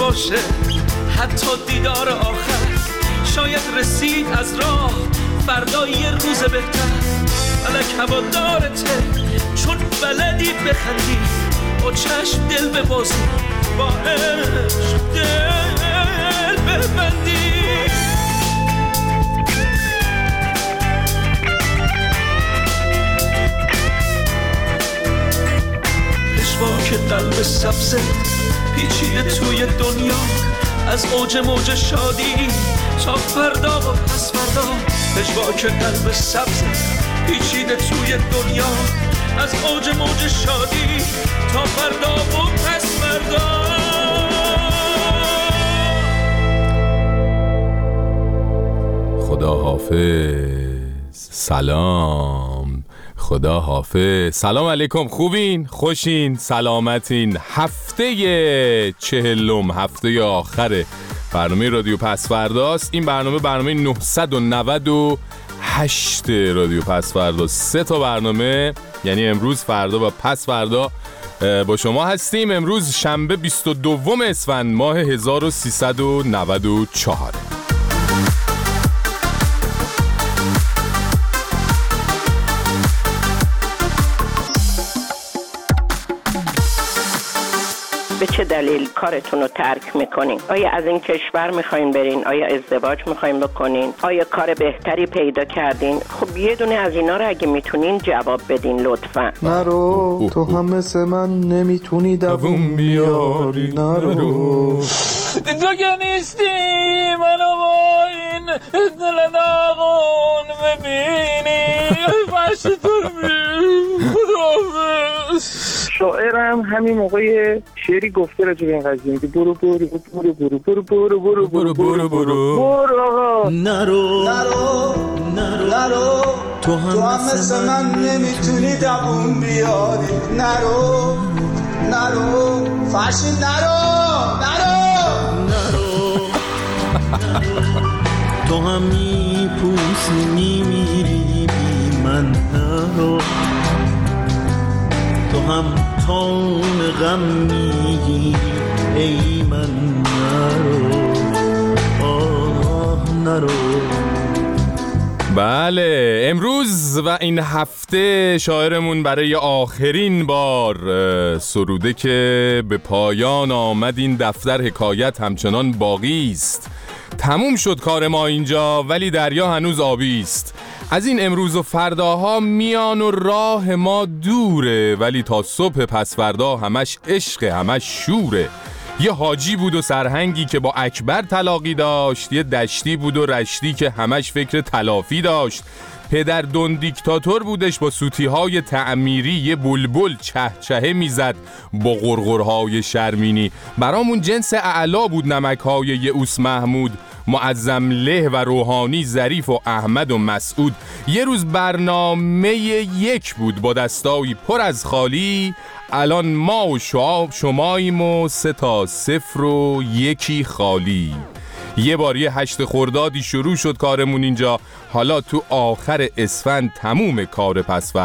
باشه حتی دیدار آخر، شاید رسید از راه فردا یه روز بهتر. فلک هوادارته چون بلدی بخندی، با چشم دل ببازی، با عشق دل ببندی. پشواک قلب سبزه پیچیده توی دنیا، از اوج موج شادی تا فردا و پس فردا. پشواک قلب سبزه پیچیده توی دنیا، از اوج موج شادی تا فردا و پس فردا. خدا حافظ. سلام. خدا حافظ. سلام علیکم. خوبین؟ خوشین؟ سلامتین؟ هفته 40، هفته آخر برنامه رادیو پسفرداست. این برنامه 998 رادیو پسفردا. 3 تا برنامه، یعنی امروز، فردا و پس فردا با شما هستیم. امروز شنبه 22 اسفند ماه 1394. به چه دلیل کارتون رو ترک میکنین؟ آیا از این کشور میخواین برین؟ آیا ازدواج میخواین بکنین؟ آیا کار بهتری پیدا کردین؟ خب یه دونه از اینا رو اگه میتونین جواب بدین لطفا. نرو تو هم مثل من نمیتونی دووم بیاری. نرو تو که نیستی منو با این دل داغون ببینی، فرش تو رو شاعرم همین موقع شعری گفته راجع به این قضیه که برو برو برو برو برو برو برو برو برو برو آقا. نرو نرو نرو تو هم مثل من نمیتونی دووم بیاری. نرو نرو فرشین نرو تو هم میپوسی میمیری بی من. نرو تو هم تون غم میگیری ای من. نرو آه نرو. بله، امروز و این هفته شاعرمون برای آخرین بار سروده که به پایان آمد این دفتر حکایت همچنان باقی است. تموم شد کار ما اینجا ولی دریا هنوز آبی است. از این امروز و فرداها میان و راه ما دوره، ولی تا صبح پس فردا همش عشق، همش شوره. یه حاجی بود و سرهنگی که با اکبر طلاقی داشت، یه دشتی بود و رشتی که همش فکر تلافی داشت. پدر دون دیکتاتور بودش با سوتی‌های تعمیری، یه بلبل چهچهه میزد با غرغرهای شرمینی. برامون جنس اعلا بود نمک‌های یئوس محمود، معظم له و روحانی ظریف و احمد و مسعود. یه روز برنامه 1 بود با دستایی پر از خالی، الان ما و شماییم و 3 تا 0 و 1 خالی. یه باری 8 خردادی شروع شد کارمون اینجا، حالا تو آخر اسفند تموم کار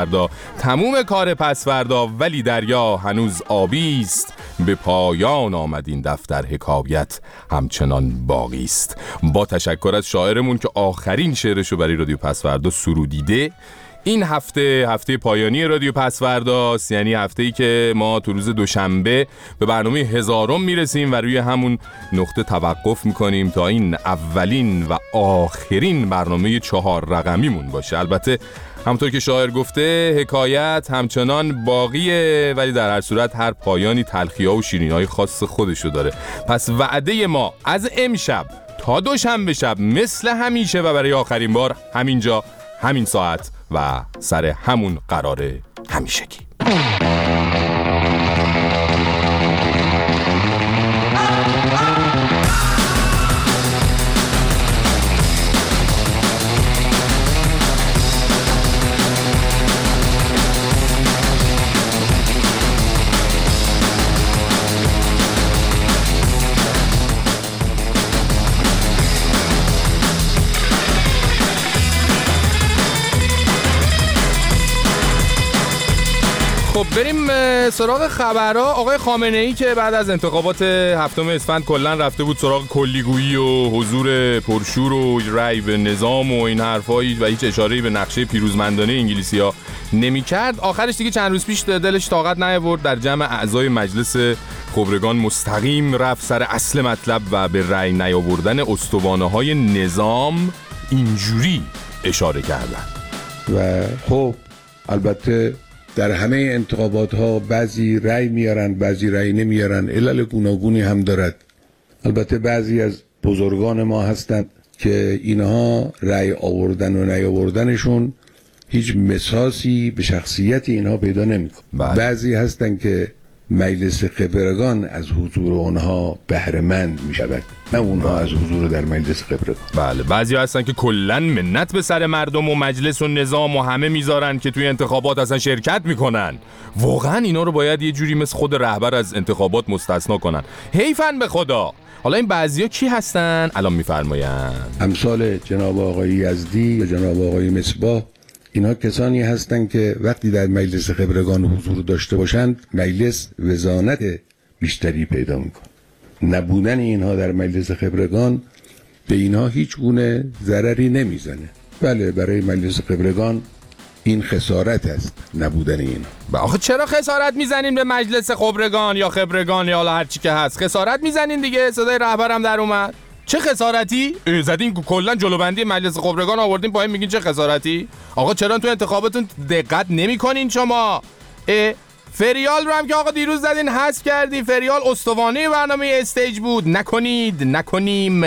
پس فردا، ولی دریا هنوز آبی است. به پایان آمد این دفتر حکایت همچنان باقی است. با تشکر از شاعرمون که آخرین شعرشو برای رادیو پس فردا سرودیده. این هفته پایانی رادیو پسفرداست، یعنی هفته‌ای که ما تو روز دوشنبه به برنامه 1000 میرسیم و روی همون نقطه توقف میکنیم تا این اولین و آخرین برنامه 4 رقمیمون باشه. البته همونطور که شاعر گفته حکایت همچنان باقیه، ولی در هر صورت هر پایانی تلخی‌ها و شیرینی‌های خاص خودشو داره. پس وعده ما از امشب تا دوشنبه شب مثل همیشه و برای آخرین بار همینجا، همین ساعت و سر همون قرار همیشگی. خب بریم سراغ خبرها. آقای خامنه‌ای که بعد از انتخابات 7 اسفند کلا رفته بود سراغ کلیگویی و حضور پرشور و رأی به نظام و این حرفایی و هیچ اشاره‌ای به نقشه پیروزمندانه انگلیسی‌ها نمی‌کرد، آخرش دیگه چند روز پیش دلش طاقت نیاورد در جمع اعضای مجلس خبرگان مستقیم رفت سر اصل مطلب و به رأی نیاوردن استوانه‌های نظام اینجوری اشاره کردن. و خب البته در همه انتخابات ها بعضی رأی میارن بعضی رأی نمیارن، علل گوناگونی هم دارد. البته بعضی از بزرگان ما هستند که اینها رأی آوردن و نیاوردنشون هیچ مساسی به شخصیت اینها پیدا نمیکنه. بعضی هستند که مجلس خبرگان از حضور اونها بهره مند میشود، نه اونها از حضور در مجلس خبرگان. بله، بعضی هستن که کلن منت به سر مردم و مجلس و نظام و همه میذارن که توی انتخابات اصلا شرکت میکنن. واقعا اینا رو باید یه جوری مثل خود رهبر از انتخابات مستثنا کنن. حیفن به خدا. حالا این بعضیا کی هستن؟ الان میفرماین. امثال جناب آقای یزدی یا جناب آقای مصباح، اینا کسانی هستند که وقتی در مجلس خبرگان حضور داشته باشند مجلس وزانت بیشتری پیدا میکنه. نبودن اینها در مجلس خبرگان به اینها هیچ گونه ضرری نمیزنه. بله، برای مجلس خبرگان این خسارت است نبودن اینها. آخه چرا خسارت میزنین به مجلس خبرگان یا خبرگان یا هر چی که هست؟ خسارت میزنین دیگه. صدای رهبرم در اومد. چه خسارتی؟ زدین کلا جلوبندی مجلس خبرگان آوردین پایین میگین چه خسارتی؟ آقا چرا تو انتخاباتون دقت نمی‌کنین شما؟ فریال رو هم که آقا دیروز زدین حذف کردین. فریال استوانه برنامه استیج بود. نکنید، نکنیم،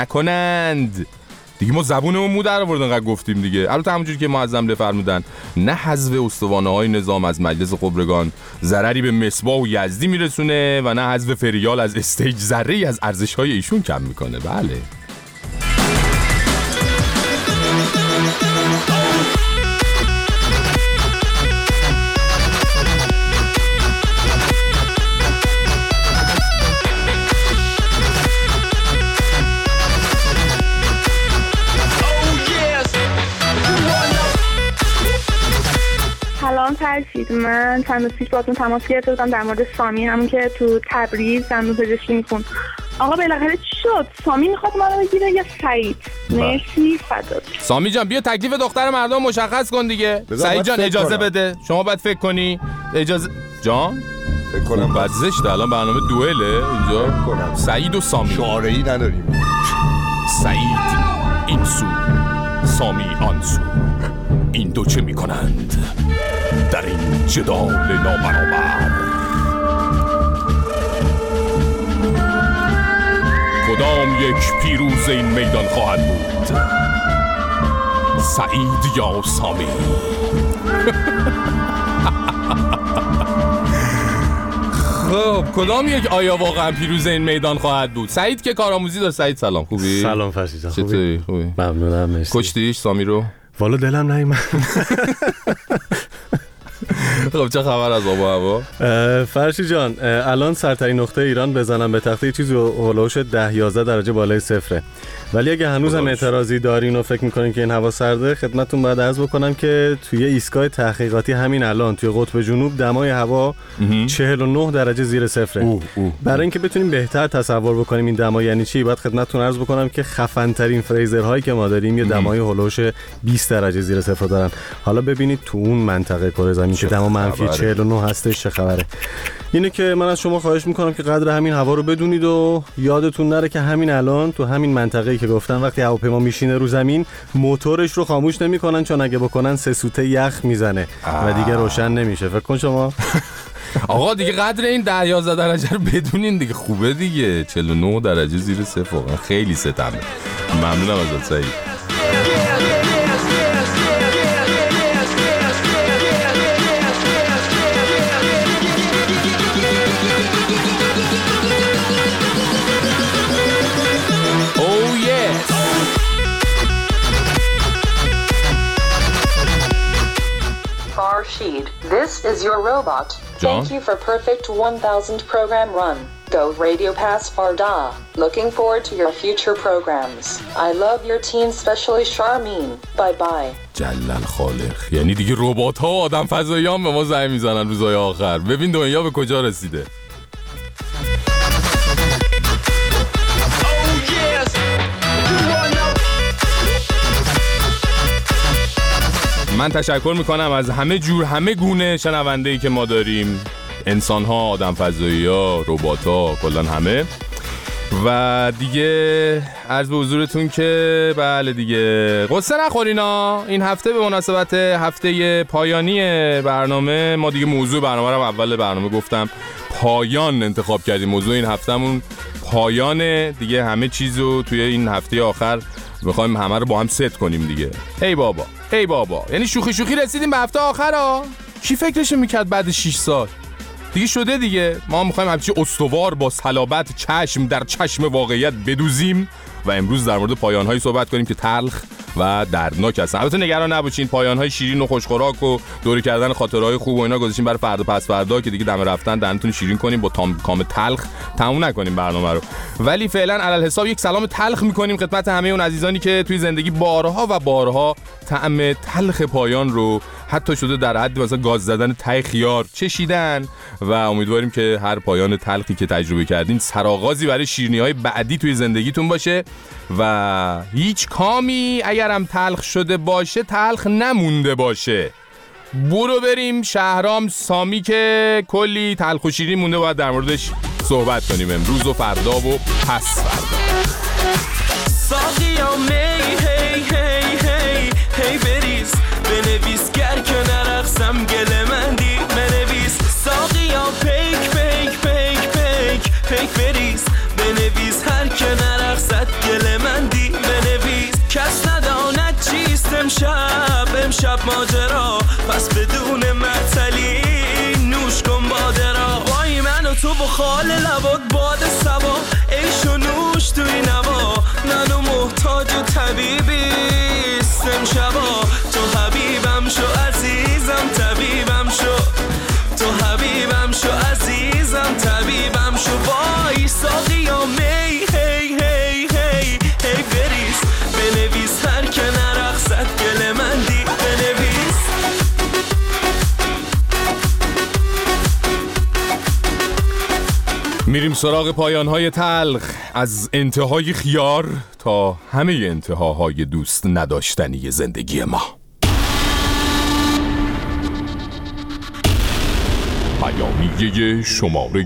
نکنند دیگه. ما زبونمون مو در آوردن انقدر گفتیم دیگه. البته همونجوری که معظم فرمودن، نه حذف استوانه‌های نظام از مجلس خبرگان ضرری به مصباح و یزدی میرسونه و نه حذف فریال از استیج ذره‌ای از ارزش‌های ایشون کم میکنه. بله. سلام فرشید، من چند روز پیش باهاتون تماس گرفته بودم در مورد سامی، همون که تو تبریز دندون پزشکی میخوند. آقا بالاخره چی شد؟ سامی میخواد منو بگیره یا سعید؟ مرسی، فدات. سامی جان بیا تکلیف دختر مردم مشخص کن دیگه. سعید جان اجازه بده. شما باید فکر کنی. اجازه جان فکر کنم بعد زشته. الان برنامه دوئله اینجا. سعید و سامی شعاره‌ای نداریم. سعید این سو، سامی آن سو. این دو چه میکنند در این جدال نابرابر؟ کدام یک پیروز این میدان خواهد بود؟ سعید یا سامی؟ خب کدام یک آیا واقعا پیروز این میدان خواهد بود؟ سعید که کارآموزی داره. سعید سلام، خوبی؟ سلام فرشید جان، چطوری؟ خوبی؟ ممنونم، مرسی. کشتیش سامی رو؟ والا دلم نیومد. خب چه خبر از آب و هوا؟ فرشید جان، الان سرترین نقطه ایران بزنم به تخته چیزی هولوش 10-11 درجه بالای صفره. ولی اگه هنوز هم اعتراضی دارین و فکر میکنین که این هوا سرده، خدمتتون باید عرض بکنم که توی ایستگاه تحقیقاتی همین الان توی قطب جنوب دمای هوا 49 درجه زیر صفره. برای اینکه بتونیم بهتر تصور بکنیم این دما یعنی چی، باید خدمتتون عرض بکنم که خفن ترین فریزرهایی که ما داریم یه دمای هولوش 20 درجه زیر صفر دارن. حالا ببینید تو اون منطقه کره زمین که دما منفی 49 هستش چه خبره. اینه که من از شما خواهش میکنم که قدر همین هوا رو بدونید و یادتون نره که همین الان تو همین منطقه‌ای که گفتم وقتی هواپیما میشینه رو زمین موتورش رو خاموش نمیکنن، چون اگه بکنن 3 سوته یخ میزنه و دیگه روشن نمیشه. فکر کن شما. آقا دیگه قدر این 10-11 درجه رو بدونین دیگه. خوبه دیگه. 49 درجه زیر صفر واقعا خیلی ستمه. ممنونم ازت سعید. Farshid, this is your robot. Thank you for perfect 1000 program run. Go Radio Pass Farda. Looking forward to your future programs. I love your team, especially Charmin. Bye bye. جلل خالق. یعنی دیگه ربات ها و آدم فضاییان به ما زنگ میزنن روزهای آخر. ببین دنیا به کجا رسیده. من تشکر میکنم از همه جور همه گونه شنونده‌ای که ما داریم، انسان‌ها، آدم فضایی‌ها، ربات‌ها، کلاً همه. و دیگه عرض به حضورتون که بله دیگه قصه نخورینا. این هفته به مناسبت هفته پایانی برنامه ما دیگه موضوع برنامه رو اول برنامه گفتم پایان انتخاب کردیم. موضوع این هفتهمون پایانه دیگه. همه چیزو توی این هفته آخر میخوایم همه رو با هم ست کنیم دیگه. ای بابا ای بابا، یعنی شوخی شوخی رسیدیم به هفته آخر ها. کی فکرش میکرد بعد 6 سال دیگه شده دیگه. ما میخوایم همچین استوار با صلابت چشم در چشم واقعیت بدوزیم و امروز در مورد پایان‌هایی صحبت کنیم که تلخ و دردناک هستن. البته نگران نباشین، پایان‌های شیرین و خوشخوراک و دوری کردن خاطرهای خوب و اینا گذاشتیم برای فردا پس فردا که دیگه دم رفتن دهنتون شیرین کنیم، با کام تلخ تموم نکنیم برنامه رو. ولی فعلا علل حساب یک سلام تلخ می‌کنیم خدمت همه اون عزیزانی که توی زندگی بارها و بارها طعم تلخ پایان رو حتی شده در حد مثلا گاز زدن ته خیار چشیدن و امیدواریم که هر پایان تلخی که تجربه کردین سرآغازی برای شیرینی‌های بعدی توی زندگیتون باشه و هیچ کامی اگرم تلخ شده باشه تلخ نمونده باشه. برو بریم شهرام سامی که کلی تلخ و شیرین مونده، باید در موردش صحبت کنیم امروز و فردا و پس فردا. ساقیا می هی هی هی هی بریز بنویس گر که نرقصم گل مندی بنویس. ساقیا پیک پیک پیک پیک پیک بریز بنویس هر که نرقصد گل مندی بنویس. کس نداند چیست امشب ماجرا، پس بدون معطلی نوش کن باده را. وای من و تو با خال لبات باد سبا، عیش و نوش توی نوا، منو محتاج طبیبیست امشبا. تو حبیبم شو عزیزم طبیبم شو، تو حبیبم شو عزیزم طبیبم شو. وای ساقیا می هی هی هی هی بریز بنویس هر که نرقصد گل مندی بنویس. میریم سراغ پایان‌های تلخ، از انتهای خیار تا همه انتهاهای دوست نداشتنی زندگی ما. پیامیه شماره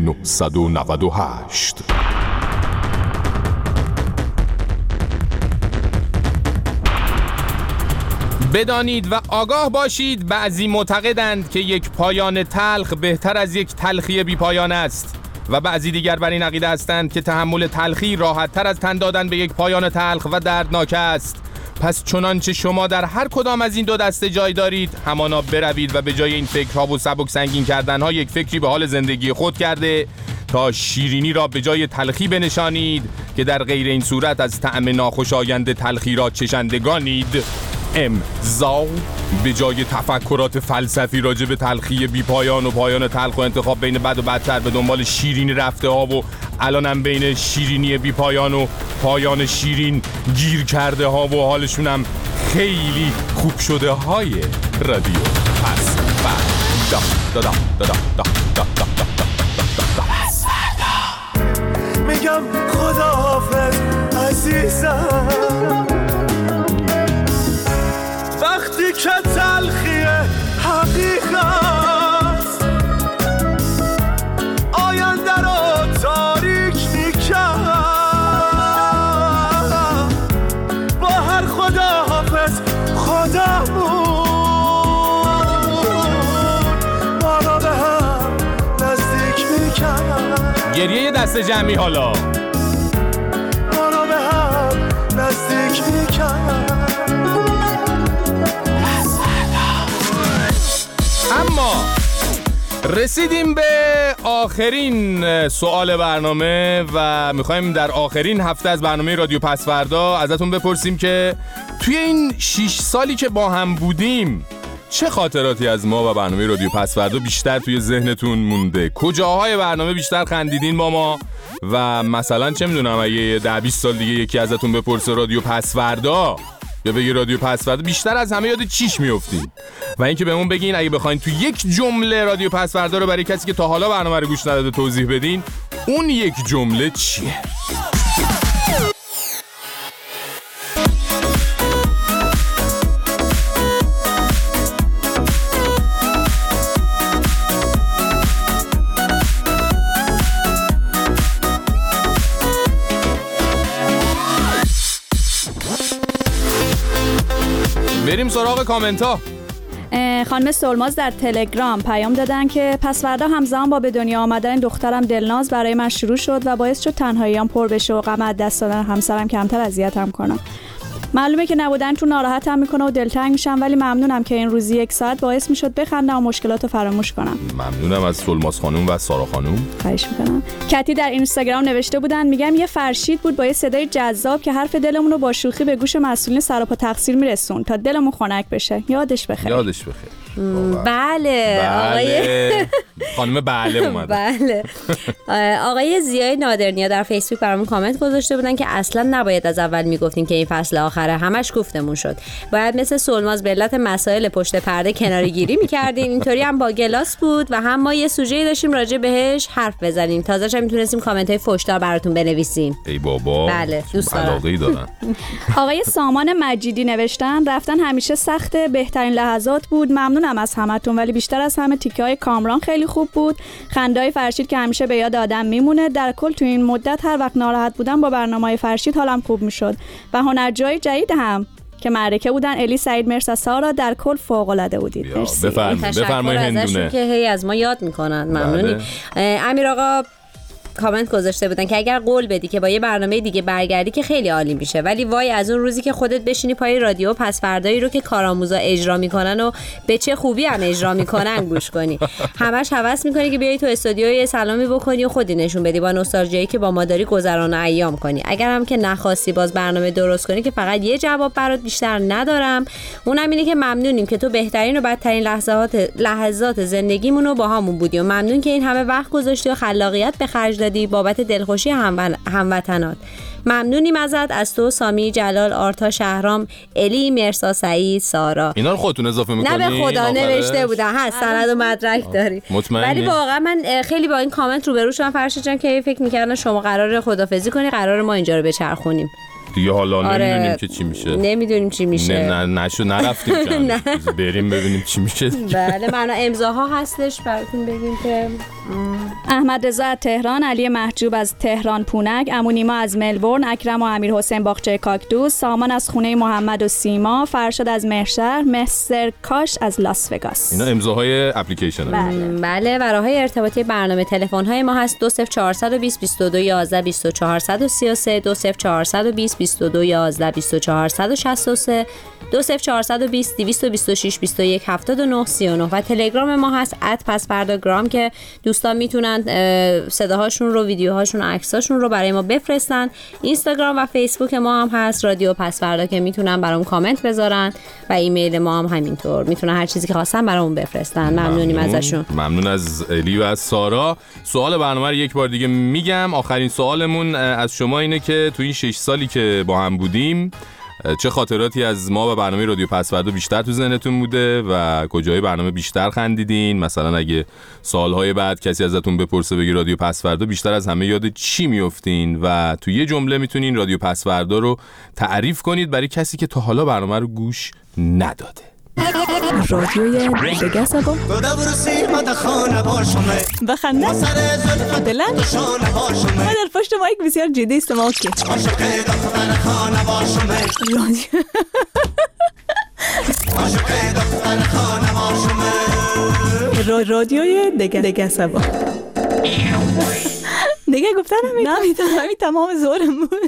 998. بدانید و آگاه باشید بعضی معتقدند که یک پایان تلخ بهتر از یک تلخی بی پایان است و بعضی دیگر بر این عقیده هستند که تحمل تلخی راحت تر از تن دادن به یک پایان تلخ و دردناک است. پس چنانچه شما در هر کدام از این دو دسته جای دارید، همانا بروید و به جای این فکرها و سبک سنگین کردنها یک فکری به حال زندگی خود کرده تا شیرینی را به جای تلخی بنشانید که در غیر این صورت از طعم ناخوشایند تلخی را چشندگانید. امضا. به جای تفکرات فلسفی راجع به تلخی بی پایان و پایان تلخ و انتخاب بین بد و بدتر به دنبال شیرینی رفته ها و الانم بین شیرینی بی پایان و پایان شیرین گیر کرده ها و حالشونم خیلی خوب شده های رادیو پس فردا دا دا دا دا دا دا دا دا میگم خداحافظ عزیزم وقتی که تلخی حقیقت آینده رو تاریک میکرد، با هر خداحافظ خودمون ما رو به هم نزدیک میکرد. گریه دست جمعی حالا ما رو به هم نزدیک میکرد. اما رسیدیم به آخرین سوال برنامه و میخوایم در آخرین هفته از برنامه رادیو پس فردا ازتون بپرسیم که توی این 6 سالی که با هم بودیم چه خاطراتی از ما و برنامه رادیو پسوردا بیشتر توی ذهنتون مونده؟ کجاهای برنامه بیشتر خندیدین با ما؟ و مثلا چه میدونم اگه 10-20 سال دیگه یکی ازتون بپرسه رادیو پسوردا یا بگی رادیو پسوردا بیشتر از همه یاد چیش میافتین؟ و اینکه بهمون بگین اگه بخواین تو یک جمله رادیو پسوردا رو برای کسی که تا حالا برنامه رو گوش نداده توضیح بدین، اون یک جمله چیه؟ بریم سراغ کامنت ها. خانم سلماز در تلگرام پیام دادن که پسوردا همزمان با به دنیا آمدن دخترم دلناز برای من شروع شد و باعث شد تنهاییام پر بشه و غم از دست دادن همسرم کمتر اذیتم کنه. معلومه که نبودن تو ناراحتم میکنه و دلتنگ میشم، ولی ممنونم که این روزی 1 ساعت باعث میشد بخندم و مشکلاتو فراموش کنم. ممنونم از سلماز خانم و سارا خانم. خواهش میکنم. کتی در اینستاگرام نوشته بودن، میگم یه فرشید بود با یه صدای جذاب که حرف دلمون رو با شوخی به گوش مسئولین سر و پا تقصیر میرسون تا دلمون خنک بشه. یادش بخیر. یادش بخیر. بله آقای خانم بله اومد. بله آقای زیای نادرنیا در فیسبوک برامون کامنت گذاشته بودن که اصلا نباید از اول میگفتیم که این فصل آخره، همش گفتمون شد. باید مثل سلماز به علت مسائل پشت پرده کناری گیری میکردیم. اینطوری هم با گلاس بود و هم ما یه سوژه‌ای داشتیم راجع بهش حرف بزنیم. تازه‌ش هم میتونستیم کامنت‌های فحش‌دار براتون بنویسیم. ای بابا. بله دوست دارم. آقای سامان مجیدی نوشتن رفتن همیشه سخت، بهترین لحظات بود. ممنونم از همتون، ولی بیشتر از همه تیکه‌های کامران خیلی خوب بود. خنده‌های فرشید که همیشه به یاد آدم میمونه. در کل تو این مدت هر وقت ناراحت بودم با برنامه‌های فرشید حالم خوب میشد. و هنرجوی جدید هم که معرکه بودن، الی، سعید، مرسا، سارا، در کل فوق‌العاده بودید. مرسی. بفرمایید هندونه که هی از ما یاد میکنن. ممنونی. امیر آقا کامنت گذاشته بودن که اگر قول بدی که با یه برنامه دیگه برگردی که خیلی عالی میشه، ولی وای از اون روزی که خودت بشینی پای رادیو پسوردایی رو که کارآموزا اجرا میکنن و به چه خوبی هم اجرا میکنن گوش کنی. همش هوس میکنی که بیای تو استودیو یه سلامی بکنی و خودی نشون بدی، با نوستالژیایی که با ما داری گذران ایام کنی. اگر هم که نخواستی باز برنامه درست کنی که فقط یه جواب برات بیشتر ندارم، اونم اینه که ممنونیم که تو بهترین و بدترین لحظات زندگیمون رو با همون بودی و ممنون که این همه وقت گذاشتی و خلاقیت به خرج دادی بابت دلخوشی هموطنات. ممنونیم ازت، از تو، سامی، جلال، آرتا، شهرام، الی، مرسا، سعید، سارا. اینا رو خودتون اضافه می‌کنی؟ نه به خدا نوشته بودن، هست سند و مدرک داری. ولی واقعا من خیلی با این کامنت روبرو شدم فرشید جان که فکر می‌کردم شما قراره خدافظی کنی، قراره ما اینجا رو بچرخونیم. دیگه حالا نمیدونیم که چی میشه. نمیدونیم چی میشه. نرفتیم جان. بریم ببینیم چی میشه. بله معنا امضاها هستش براتون بگیم که احمد رضا از تهران، علی محجوب از تهران پونک، عمو نیما از ملبورن، اکرم و امیر حسین باغچه کاکتوس، سامان از خونه محمد و سیما، فرشاد از مهرشهر، مستر کاش از لاس وگاس. اینا امضاهای اپلیکیشن. بله و راههای ارتباطی برنامه تلفن‌های ما هست 20420 22 11 2433 20420 22 11 2463 20420 226 21 79 39 و تلگرام ما هست @پسورداگرام که دوستان میتونن صداهاشون رو، ویدیوهاشون و عکساشون رو برای ما بفرستن. اینستاگرام و فیسبوک ما هم هست رادیو پسوردا که میتونن برام کامنت بذارن و ایمیل ما هم همینطور میتونن هر چیزی که خواستن برامون بفرستن. ممنونیم ازشون. ممنون از الی و از سارا. سوال برنامه رو یک بار دیگه میگم. آخرین سوالمون از شما اینه که تو این 6 سالی که با هم بودیم چه خاطراتی از ما و برنامه رادیو پسوردا بیشتر تو ذهنتون بوده و کجای برنامه بیشتر خندیدین؟ مثلا اگه سالهای بعد کسی ازتون بپرسه بگی رادیو پسوردا بیشتر از همه یاد چی میافتین؟ و تو یه جمله میتونین رادیو پسوردا رو تعریف کنید برای کسی که تا حالا برنامه رو گوش نداده. رادیوی دگسبا بخنده بلند ما در پشت مایک بسیار جدی استماع کنیم. رادیوی دگسبا دیگه گفتن همین تمام زورم بود.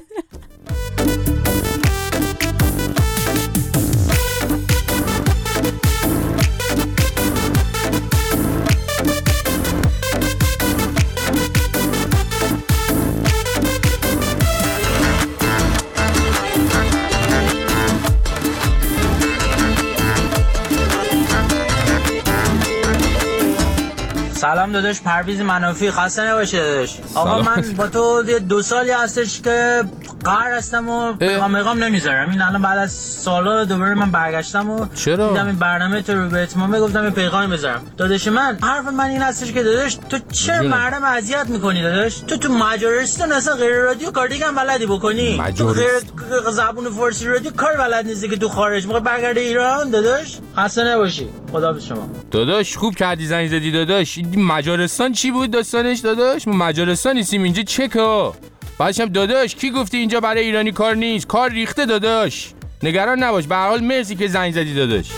سلام داداش، پرویز منافی، خسته نباشه داداش. آقا من با تو 2 سالی هستش که قهر هستم و پیغام نمیذارم. این الان بعد از سالا دوباره من برگشتم و چرا؟ دیدم این برنامه تو رو به اتمام گفتم یه پیغامی بذارم. داداش من حرف من این هستش که داداش تو چرا مردم اذیت میکنی داداش؟ تو مجارستان اصلا غیر رادیو کار دیگه هم بلدی بکنی. تو غیر زبون فارسی رادیو کار بلد نیستی که تو خارج موقع برگرده ایران داداش. خسته نباشی. خدا به شما. داداش خوب کردی زنگ زدی داداش. این مجارستان چی بود داستانش داداش؟ ما مجارستان نیستیم اینجا چکا. بعدش هم داداش کی گفتی اینجا برای ایرانی کار نیست؟ کار ریخته داداش. نگران نباش. به هر حال مرسی که زنگ زدی داداش.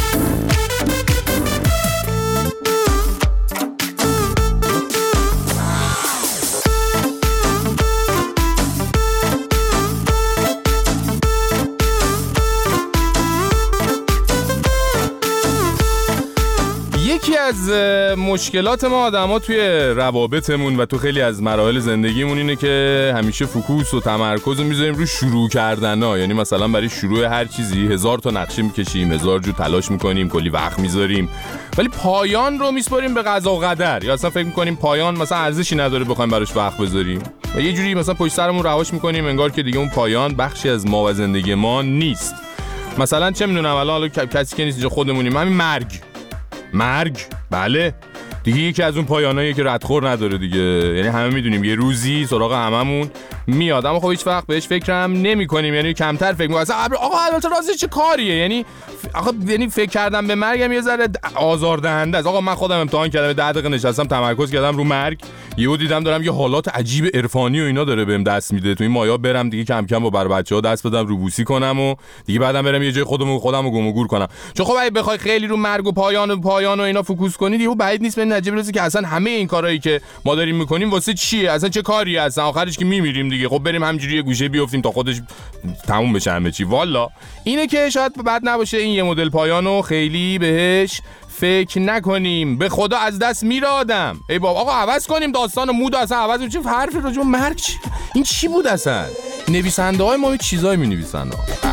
یکی از مشکلات ما آدما توی روابطمون و تو خیلی از مراحل زندگیمون اینه که همیشه فوکوس و تمرکز رو میذاریم رو شروع کردن‌ها. یعنی مثلا برای شروع هر چیزی 1000 تا نقشه میکشیم، 1000 جو تلاش میکنیم، کلی وقت میذاریم، ولی پایان رو میسپاریم به قضا و قدر. یا اصلا فکر میکنیم پایان مثلا ارزشی نداره بخوایم براش وقت بذاریم و یه جوری مثلا پشت سرمون رهاش میکنیم انگار که دیگه اون پایان بخشی از ما و زندگی ما نیست. مثلا چه میدونم الان کسی که نیست اینجا خودمونیم، همین مرگ بله دیگه یکی از اون پایانایی که ردخور نداره دیگه. یعنی همه میدونیم یه روزی سراغ هممون میاد، اما خب هیچ وقت بهش فکرم نمی‌کنیم، یعنی کمتر فکر می‌کنیم. اصلا آقا البته رازش چه کاریه؟ یعنی آقا یعنی فکر کردم به مرگم یه ذره آزاردهنده است. آقا من خودم امتحان کردم 10 دقیقه نشستم تمرکز کردم رو مرگ، یهو دیدم دارم یه حالات عجیب عرفانی و اینا داره بهم دست میده. تو این مایا برم دیگه کم کم با بر بچه‌ها دست بدم روبوسی کنم و دیگه بعدم برم یه جای خودمو گم و گور کنم. چون خب اگه بخوای خیلی رو مرگ و پایان و اینا فوکوس کنی دیگه بعید نیست به نتیجه برسی که اصلا همه این کارهایی که ما داریم میکنیم واسه چیه؟ اصلا چه کاریه؟ اصلا آخرش که میمیریم دیگه. خب بریم همینجوری یه گوشه بیافتیم تا خودش تموم بشه همه چی. والا اینه که شاید بد نباشه این یه مدل پایانو خیلی بهش فکر نکنیم. به خدا از دست میره آدم. ای بابا آقا عوض کنیم داستانو، مود اصلا عوض کنیم. چه حرفی راجع به مرگ این چی بود اصلا؟ نویسنده های ما یه چیزایی می نویسن.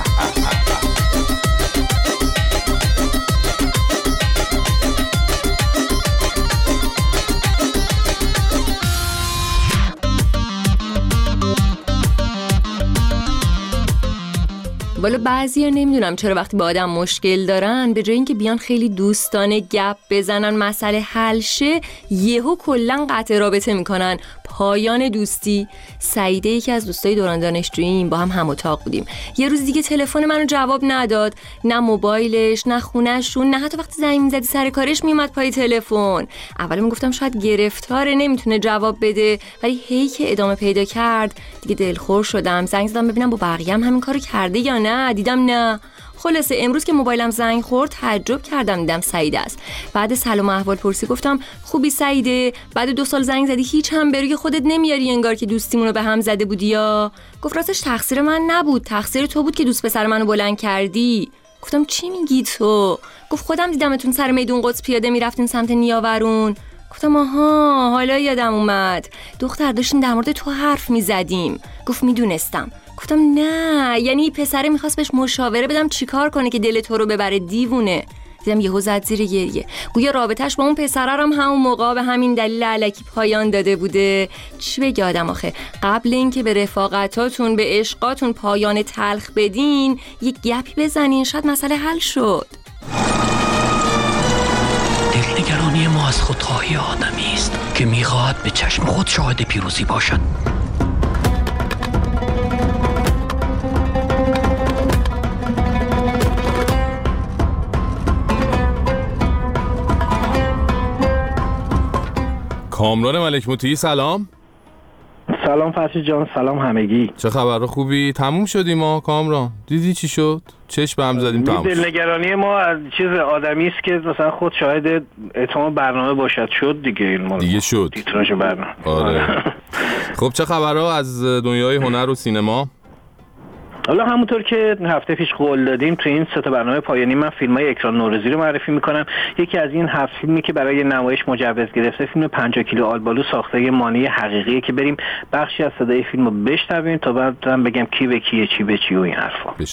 والا بعضیا نمیدونم چرا وقتی با آدم مشکل دارن به جای اینکه بیان خیلی دوستانه گپ بزنن مسئله حل شه، یهو کلا قطع رابطه میکنن، پایان دوستی. سعیده یکی از دوستای دوران دانشجوییم، با هم اتاق بودیم. یه روز دیگه تلفن منو جواب نداد، نه موبایلش نه خونه‌شون، نه حتی وقتی زنگ می‌زدی سر کارش میومد پای تلفن. اول میگفتم شاید گرفتاره نمیتونه جواب بده، ولی هی که ادامه پیدا کرد دیگه دلخور شدم. زنگ زدم ببینم با بقیه هم همین کارو کرده یا نه، دیدم نه. خلاصه امروز که موبایلم زنگ خورد تعجب کردم دیدم سعیده است. بعد سلام و احوال پرسی گفتم خوبی سعیده؟ بعد 2 سال زنگ زدی هیچ هم بروی خودت نمیاری انگار که دوستیمونو به هم زده بودی یا؟ گفت راستش تقصیر من نبود، تقصیر تو بود که دوست پسر منو بلند کردی. گفتم چی میگی تو؟ گفت خودم دیدمتون سر میدون قدس پیاده میرفتین سمت نیاورون. گفتم آها حالا یادم اومد، دختر داشتیم در مورد تو حرف میزدیم. گفت میدونستم. گفتم نه، یعنی پسره میخواست بهش مشاوره بدم چیکار کنه که دل تو رو ببره دیوونه. دیدم یهو زد زیر گریه، گویا رابطش با اون پسره هم همون موقع به همین دلیل الکی پایان داده بوده. چی بگه آدم آخه؟ قبل اینکه به رفاقتاتون به عشقاتون پایان تلخ بدین یک گپی بزنین، شاید مسئله حل شد. دلنگرانی ما از خودخواهی آدمی است که میخواهد به چشم خود شاهد پیروزی باشد. کامران ملک مطیعی سلام. سلام فرشید جان، سلام همگی. چه خبر؟ خوبی؟ تموم شدیم ما کامران. دیدی چی شد؟ چشم هم زدیم تموم. دلنگرانی ما از چیز آدمی است که مثلا خود شاهد اتمام برنامه باشد. شد دیگه این دیگه شد تیتراژ برنامه. آره. خب چه خبرها از دنیای هنر و سینما؟ حالا همونطور که هفته پیش قول دادیم تو این 3 برنامه پایانی من فیلم‌های اکران نوروزی رو معرفی میکنم. یکی از این 7 فیلمی که برای نمایش مجوز گرفته فیلم 50 کیلو آلبالو ساخته مانی حقیقیه که بریم بخشی از صدای فیلم رو بشنویم تا بعد بگم کی به کیه چی به چی و این حرفا. بشنویم.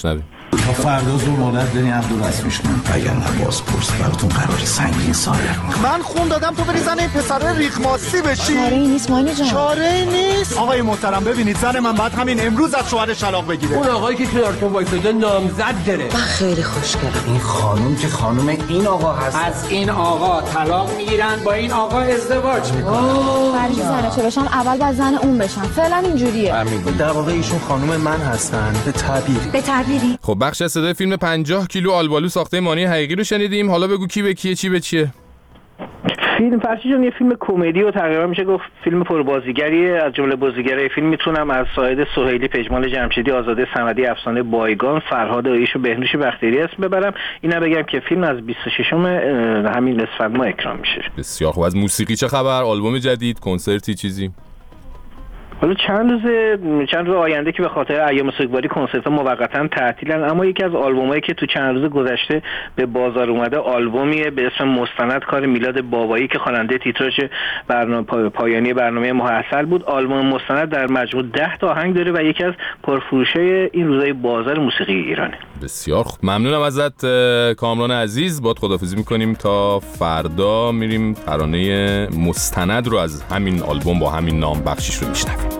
تا فردا ضمانت داری عبدالرسمیش کن، اگر نه بازپرس براتون قرار سنگین صادر میکنم. من خون دادم تو بری زن این پسر ریخماسی بشی. چاره ای نیست مانی جان، چاره ای نیست. آقای محترم ببینید زن من بعد همین امروز از شوهرش طلاق بگیره. اون آقایی که کنارتون وایساده نامزد داره. من خیلی خوشگلم. این خانم که خانم این آقا هست. از این آقا طلاق میگیرن، با این آقا ازدواج میکنن. فرضی زنه چه بشم اول باید زن اون بشم. فعلا اینجوریه. در واقع ایشون خانم من هستن به تعبیری. خب بخش از صدای فیلم 50 کیلو آلبالو ساخته مانی حقیقی رو شنیدیم. حالا بگو کی به کیه، چی به چیه؟ فیلم فرشی جان یه فیلم کمدی و تقریبا میشه گفت فیلم پربازیگریه. از جمله بازیگرای فیلم میتونم از ساید سهیلی، پژمان جمشیدی، آزاده صمدی، افسانه بایگان، فرهاد عایش و بهنوش بختیاری اسم ببرم. اینا بگم که فیلم از 26 همین اسفند ماه اکران میشه. بسیار خوب. از موسیقی چه خبر؟ آلبوم جدید، کنسرتی، چیزی؟ حالا چند روز آینده که به خاطر ایام سوگواری کنسرت‌ها موقتا تعطیلن، اما یکی از آلبومایی که تو چند روز گذشته به بازار اومده آلبومیه به اسم مستند، کار میلاد بابایی که خواننده تیتراژ برنامه پایانی برنامه ماه عسل بود. آلبوم مستند در مجموع 10 تا آهنگ داره و یکی از پرفروشای این روزای بازار موسیقی ایرانه. بسیار خوب. ممنونم ازت کامران عزیز. باهات خداحافظی می‌کنیم تا فردا. میریم ترانه مستند رو از همین آلبوم با همین نام بخشیش رو میشنویم.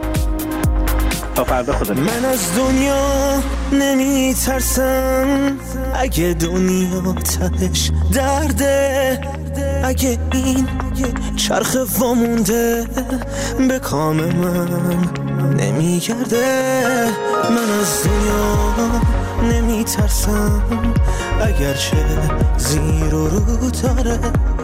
تا فردا خدا. من از دنیا نمی ترسم، اگه دنیا تهش درده، اگه این چرخ وامونده به کام من نمیگرده. من از دنیا نمی ترسم، اگرچه زیر و رو داره،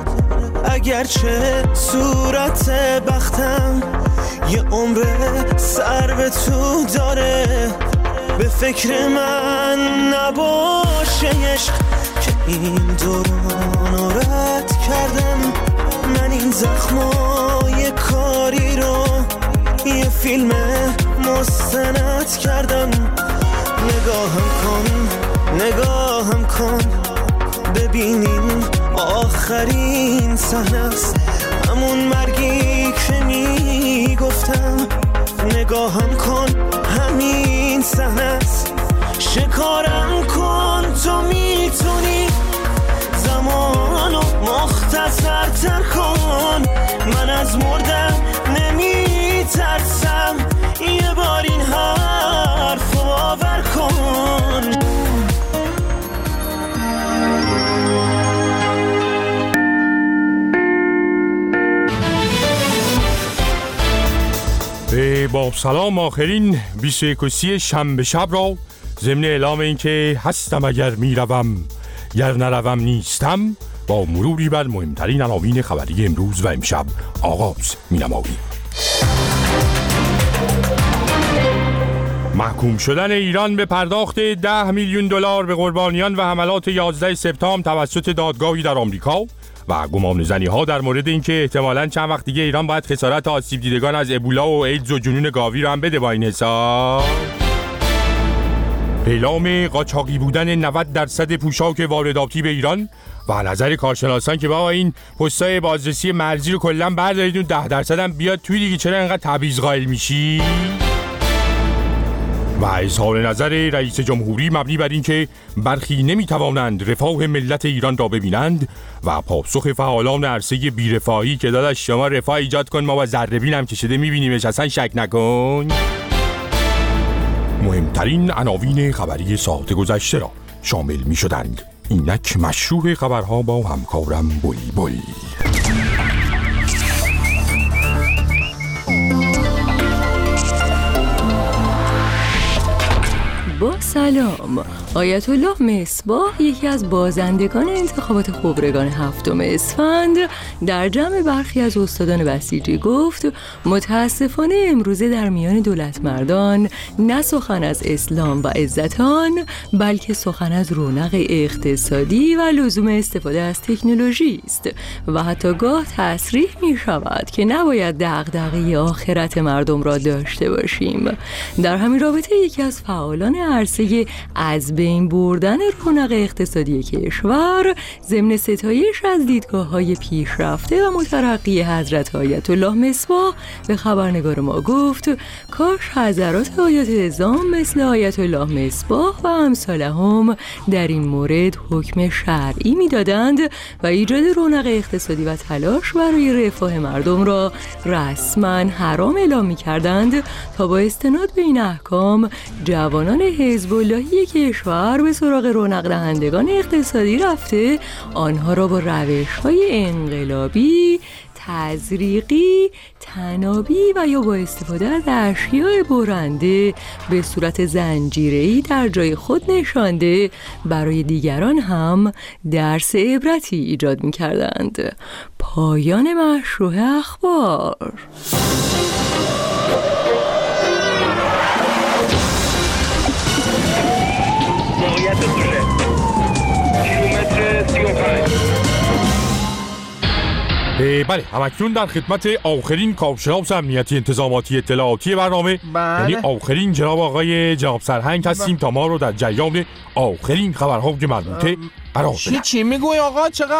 اگرچه صورت بختم یه عمر سر به تو داره. به فکر من نباشه عشق که این دوران رد کردم. من این زخمای کاری رو یه فیلم مستند کردم. نگاهم کن ببینیم آخرین صحنه است، همون مرگی که میگفتم. نگاهم کن همین صحنه است، شکارم کن تو میتونی، زمانو مختصر تر کن. من از مردن نمیترسم، یه بار این حرف باور کن. با سلام آخرین 21 شنبه شب را ضمن اعلام این که هستم اگر میروم گر نروم نیستم، با مروری بر مهمترین عناوین خبری امروز و امشب آغاز می‌نماییم. محکوم شدن ایران به پرداخت 10 میلیون دلار به قربانیان و حملات 11 سپتامبر توسط دادگاهی در آمریکا و گمانه‌زنی‌ها در مورد اینکه احتمالاً چند وقت دیگه ایران باید خسارت آسیب دیدگان از ابولا و ایدز و جنون گاوی رو هم بده با این حساب. اعلام قاچاقی بودن 90% پوشاک وارداتی به ایران و نظر کارشناسان که با این پستای بازرسی مرزی رو کلاً بردارید اون 10% هم بیاد توی دیگه، چرا اینقدر تبعیض قائل میشی؟ و اظهار نظر رئیس جمهوری مبنی بر اینکه برخی نمیتوانند رفاه ملت ایران را ببینند و پاسخ فعالان عرصه بی‌رفاهی که داداش شما رفاه ایجاد کن ما با ذره‌بین هم که شده میبینیمش، اصلا شک نکن. مهمترین عناوین خبری ساعت گذشته را شامل میشدند. اینک مشروع خبرها با همکارم بلبل. با سلام. آیت الله مصباح، یکی از بازندگان انتخابات خبرگان 7 اسفند، در جمع برخی از استادان بسیجی گفت متاسفانه امروزه در میان دولت مردان نه سخن از اسلام و عزتان، بلکه سخن از رونق اقتصادی و لزوم استفاده از تکنولوژی است و حتی گاه تصریح می شود که نباید دغدغه آخرت مردم را داشته باشیم. در همین رابطه یکی از فعالان عرصه از این بردن رونق اقتصادی کشور ضمن ستایش از دیدگاه‌های پیشرفته و مترقی حضرت آیت الله مصباح به خبرنگار ما گفت کاش حضرات آیت اعظام مثل آیت الله مصباح و امثالهم در این مورد حکم شرعی میدادند و ایجاد رونق اقتصادی و تلاش برای رفاه مردم را رسما حرام اعلام می‌کردند تا با استناد به این احکام جوانان حزب اللهی کشور به سراغ رونق دهندگان اقتصادی رفته آنها را با روش‌های انقلابی، تزریقی، تنابی و یا با استفاده از اشیاء برنده به صورت زنجیره‌ای در جای خود نشانده برای دیگران هم درس عبرتی ایجاد می‌کردند. پایان مشروع اخبار. موقعیت دوشه کیلومتر 35. بله همکنون در خدمت آخرین کارشناس امنیتی انتظاماتی اطلاعاتی برنامه یعنی آخرین جناب سرهنگ هستیم تا ما رو در جریان آخرین خبرهای مربوطه قرار بدن. چی میگوی آقا؟ چقدر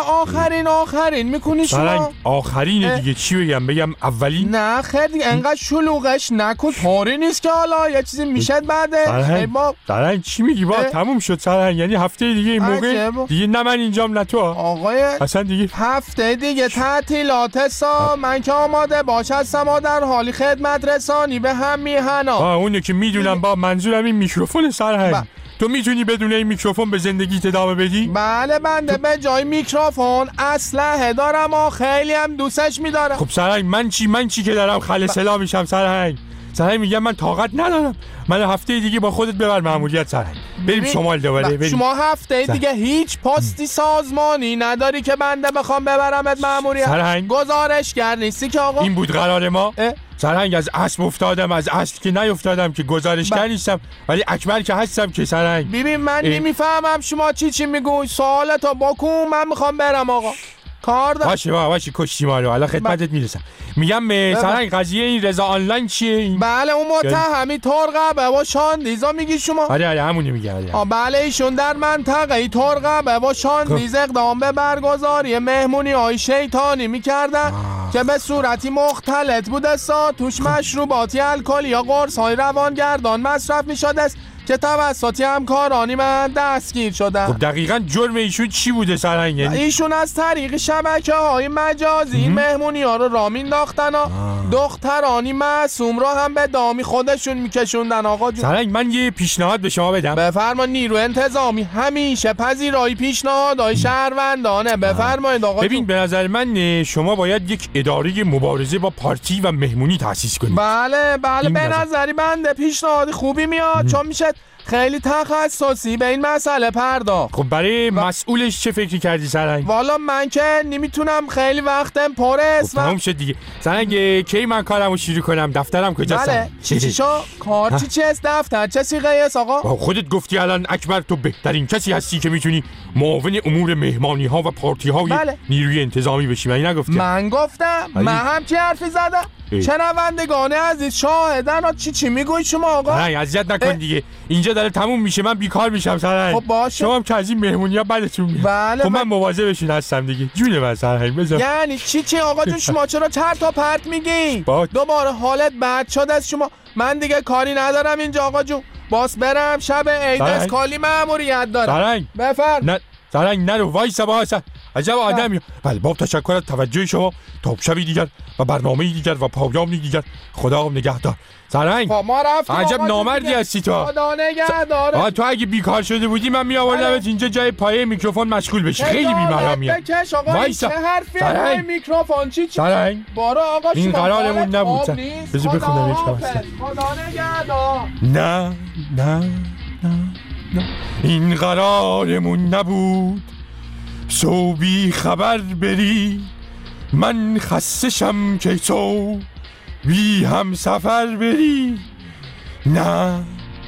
آخرین میکنی شما؟ سرهنگ آخرین دیگه چی بگم اولین؟ نه خیر دیگه انقدر شلوغش نکن، طوری نیست که حالا یه چیزی میشد بعده. سرهنگ چی میگی با تموم شد سرهنگ، یعنی هفته دیگه این موقع دیگه نه من اینجام نه تو آقای اصلا دیگه هفته دیگه تعطیلات سا من که آماده باشم در حالی خدمت رسانی به هم میهنا. اونه که میدونم با منظورم این میکروفون سرهنگ. تو میتونی بدون این میکروفون به زندگیت ادامه بدی؟ بله بنده به جای میکروفون اسلحه دارم و خیلی هم دوستش میدارم. خب سرهنگ من چی که دارم خل سلا میشم سرهنگ میگم من طاقت ندارم. من هفته دیگه با خودت ببر ماموریت سرهنگ بریم شمال دوباره بریم. شما هفته دیگه هیچ پستی سازمانی نداری که بنده بخوام ببرمت ماموریت؟ سرهنگ گزارشگر نیستی که آقا؟ این بود قرار ما؟ سرهنگ از اسب افتادم، از اصل که نیفتادم که گزارشگر نیستم ولی اکبر که هستم که سرهنگ. ببین من نمیفهمم شما چی میگوی، سوالتو بکن من میخوام برم آقا. کار دارم. باشه کشتی ما رو الان خدمتت میرسم. میگم سرهنگ قضیه این رضا آنلاین چیه؟ بله اون متهمی ترقبه و شاندیزا میگی شما؟ آره همونی میگم. بله ایشون در منطقه ترقبه و شاندیز اقدام به برگزاری مهمونی های شیطانی میکردن که به صورتی مختلط بوده توش مشروباتی الکلی یا قرص های روانگردان مصرف میشده است که توسط همکارانی من دستگیر شدن. خب دقیقاً جرم ایشون چی بوده سرهنگ؟ ایشون از طریق شبکه‌های مجازی مهمونی‌ها رو راه مینداختن و دخترانی معصوم رو هم به دامی خودشون میکشوندن. آقا جون سرهنگ من یه پیشنهاد به شما بدم. بفرما. نیرو انتظامی همیشه پذیرایی پیشنهادهای شهروندانه. بفرمایید آقا. ببین به نظر من شما باید یک اداره مبارزه با پارتی و مهمونی تأسیس کنید. بله به نظری بنده پیشنهاد خوبی میاد چون میشه خیلی تخصصی به این مسئله پرداخت. خب برای مسئولش چه فکری کردی سرهنگ؟ والا من که نمیتونم خیلی وقتم پره است. تمام شد دیگه سرهنگ. کی من کارمو شروع کنم؟ دفترم کجاست؟ بله چی شو؟ کار چی است؟ دفتر چه سیغه است آقا؟ خودت گفتی الان اکبر تو بهترین کسی هستی که میتونی معاون امور مهمانی ها و پارتی های نیروی انتظامی بشی. من نگفتم؟ من گفتم؟ من هم چه حرفی زدم؟ شنوندگان عزیز شاهدن چی میگوی شما آقا؟ نه اذیت نکن دیگه. اینجا داره تموم میشه من بیکار میشم سرهنگ. خب باشه. شما هم که از این مهمونی‌ها بدتون میاد. بله خب من مواظبشون هستم دیگه. جون من سرهنگ بذار. یعنی چی آقا جون شما چرا چرت و پرت میگی؟ دوباره حالت بد شده از شما. من دیگه کاری ندارم اینجا آقا جون. باس برم شب عید اسکالی مأموریت دارم. سرهنگ بفرم. نه سرهنگ نرو وایسا واسه. عجب آدمی. بله با تشکر از توجه شما. تا شبی دیگر و برنامه‌ای دیگر و پایانی دیگر. خدا نگهدار. سرهنگ ما رفتیم. عجب نامردی هستی تو. خدا نگهدار. تو اگه بیکار شده بودی من میآوردمت اینجا جای پایه میکروفون مشغول بشی. خیلی بی‌مرامیه. وایسا. چه حرفی پای میکروفون چی؟ سرهنگ بارا آقا این قرارمون نبود. بذار بخونم یک خدا نگهدار. نه این قرارمون نبود. صوبی خبر بری من خسته شم که تو بی هم سفر بری. نه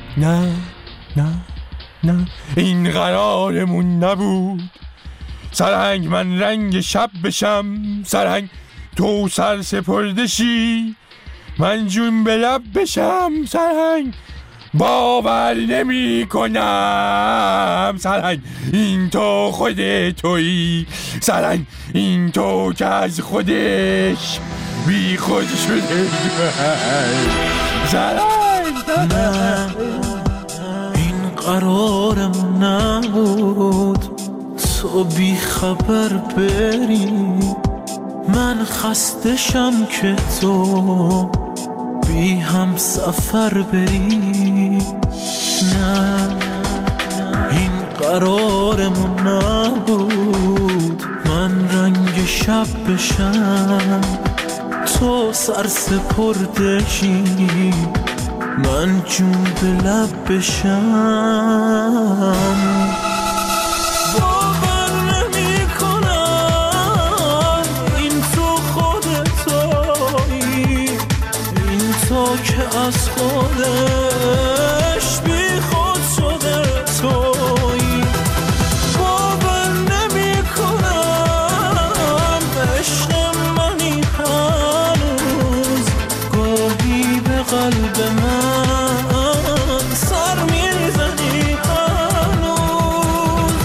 این قرارمون نبود. سرهنگ من رنگ شب بشم. سرهنگ تو سر سپردشی من جون به لب بشم. سرهنگ باور نمی کنم سرنگ این تو خود تویی، سرنگ این تو که از خودش بی خود شده. سرنگ نه این قرارم نبود تو بی خبر بری، من خستشم که تو بی هم سفر بری. نه این قرارمون نبود من رنگ شب بشم، تو سرسپردشی من جون به لب بشم. باور نمی کنم این تو خودتایی، این تو که از خودش بی خود شده تویی. باور نمی کنم عشق منی هنوز، گاهی به قلب من سر میزنی هنوز.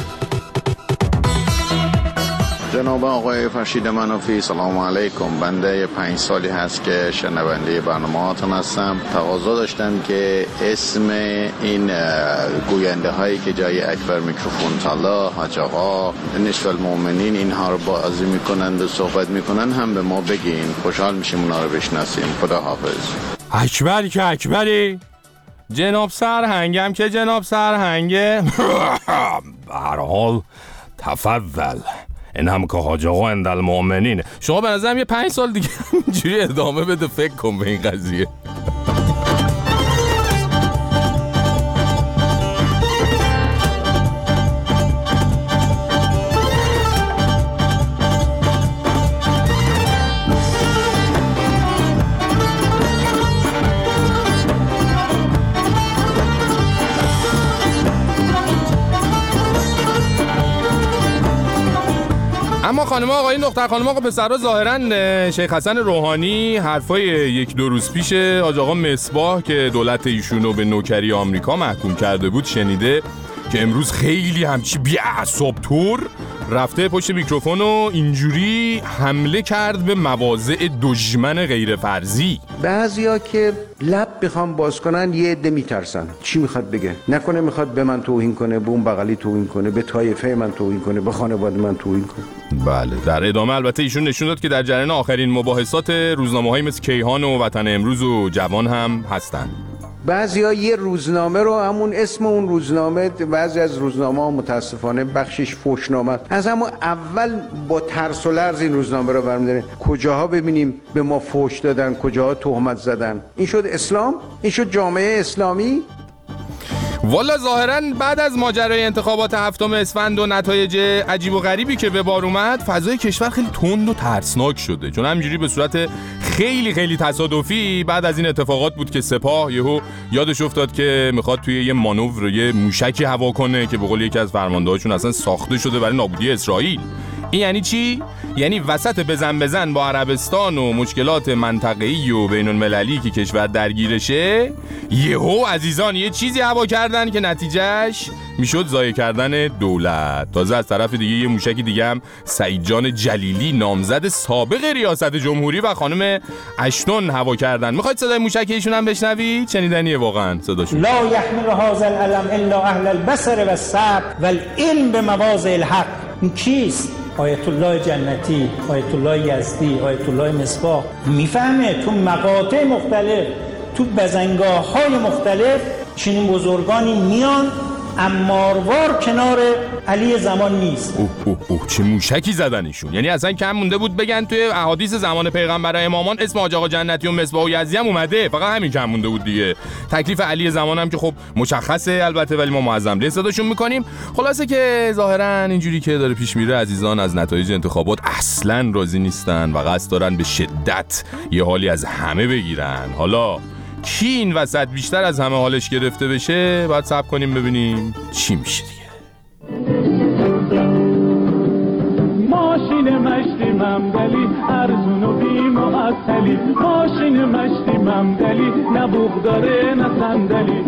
جناب آقای فرشید منافی، سلام علیکم. بنده 5 سالی هست که شنونده برنامه هاتون هستم. تقاضا داشتم که اسم این گوینده هایی که جای اکبر میکروفون طلا، حاج آقا، نصف المؤمنین اینها رو بازی میکنند و صحبت میکنن هم به ما بگین، خوشحال میشیم اونا رو بشناسیم. خدا حافظ. اکبر که اکبری، جناب سرهنگم که جناب سرهنگه. به هر حال تفضل، این هم که حاج آقا عند المؤمنینه. شما به نظرم یه 5 سال دیگه اینجوری ادامه بده، فکر کن به این قضیه. اما خانم آقای دختر خانم آقا پسرها، ظاهرا شیخ حسن روحانی حرفای 1-2 روز پیش حاج آقا مصباح که دولت ایشونو به نوکری آمریکا محکوم کرده بود شنیده که امروز خیلی همچی بی‌اعصاب طور رفته پشت میکروفون و اینجوری حمله کرد به مواضع دشمن غیر فرضی. بعضیا که لب بخوام باز کنن یه عده میترسن. چی میخواد بگه؟ نکنه میخواد به من توهین کنه، به اون بغلی توهین کنه، به طایفه من توهین کنه، به خانواده من توهین کنه. بله، در ادامه البته ایشون نشون داد که در جریان آخرین مباحثات روزنامه‌های مثل کیهان و وطن امروز و جوان هم هستن. بعضیا یه روزنامه رو همون اسم اون روزنامه، بعضی از روزنامه‌ها متاسفانه بخشش فحشنامه، از همون اول با ترس و لرز این روزنامه رو برمی‌دارن. کجاها ببینیم به ما فحش دادن، کجاها تهمت زدن. این شد اسلام؟ این شد جامعه اسلامی؟ والا ظاهرا بعد از ماجرای انتخابات 7 اسفند و نتایج عجیب و غریبی که به بار اومد، فضای کشور خیلی تند و ترسناک شده، چون همینجوری به صورت خیلی تصادفی بعد از این اتفاقات بود که سپاه یهو یادش افتاد که میخواد توی یه مانور یه موشکی هوا کنه که به قول یکی از فرماندهاشون اصلا ساخته شده برای نابودی اسرائیل. این یعنی چی؟ یعنی وسط بزن با عربستان و مشکلات منطقه‌ای و بین‌المللی که کشور درگیرشه، یهو عزیزان یه چیزی هوا کردن که نتیجهش میشد ضایع کردن دولت. تازه از طرف دیگه یه موشک دیگه هم سعید جان جلیلی نامزد سابق ریاست جمهوری و خانم اشتون هوا کردن. میخواید صدای موشک ایشون هم بشنوید؟ شنیدنیه واقعا صداشون. لا یحمل هذا العلم الا اهل البصر والسمع والعلم بمواضع الحق. این کیست؟ آیت الله جنتی، آیت الله یزدی، آیت الله مصباح. میفهمه تو مقاطع مختلف، تو بزنگاه‌های مختلف چنین بزرگانی میان، اماروار کنار علی زمان نیست. اوه چه موشکی زدن ایشون. یعنی اصلا کم مونده بود بگن توی احادیث زمان پیغمبر امامان اسم حاج آقا جنتی و مصباح و یزدی هم اومده، فقط همین کم مونده بود دیگه. تکلیف علی زمان هم که خب مشخصه البته، ولی ما معظم له صداشون میکنیم. خلاصه که ظاهرا اینجوری که داره پیش میره عزیزان از نتایج انتخابات اصلا راضی نیستن و قصد دارن به شدت یه حالی از همه بگیرن. حالا کی این وسط بیشتر از همه حالش گرفته بشه باید صبر کنیم ببینیم چی میشه دیگه. ماشین مشتی منبلی ارزون و بیمار اصلی، ماشین مشتی ممدلی، نه بوغ داره نه صندلی.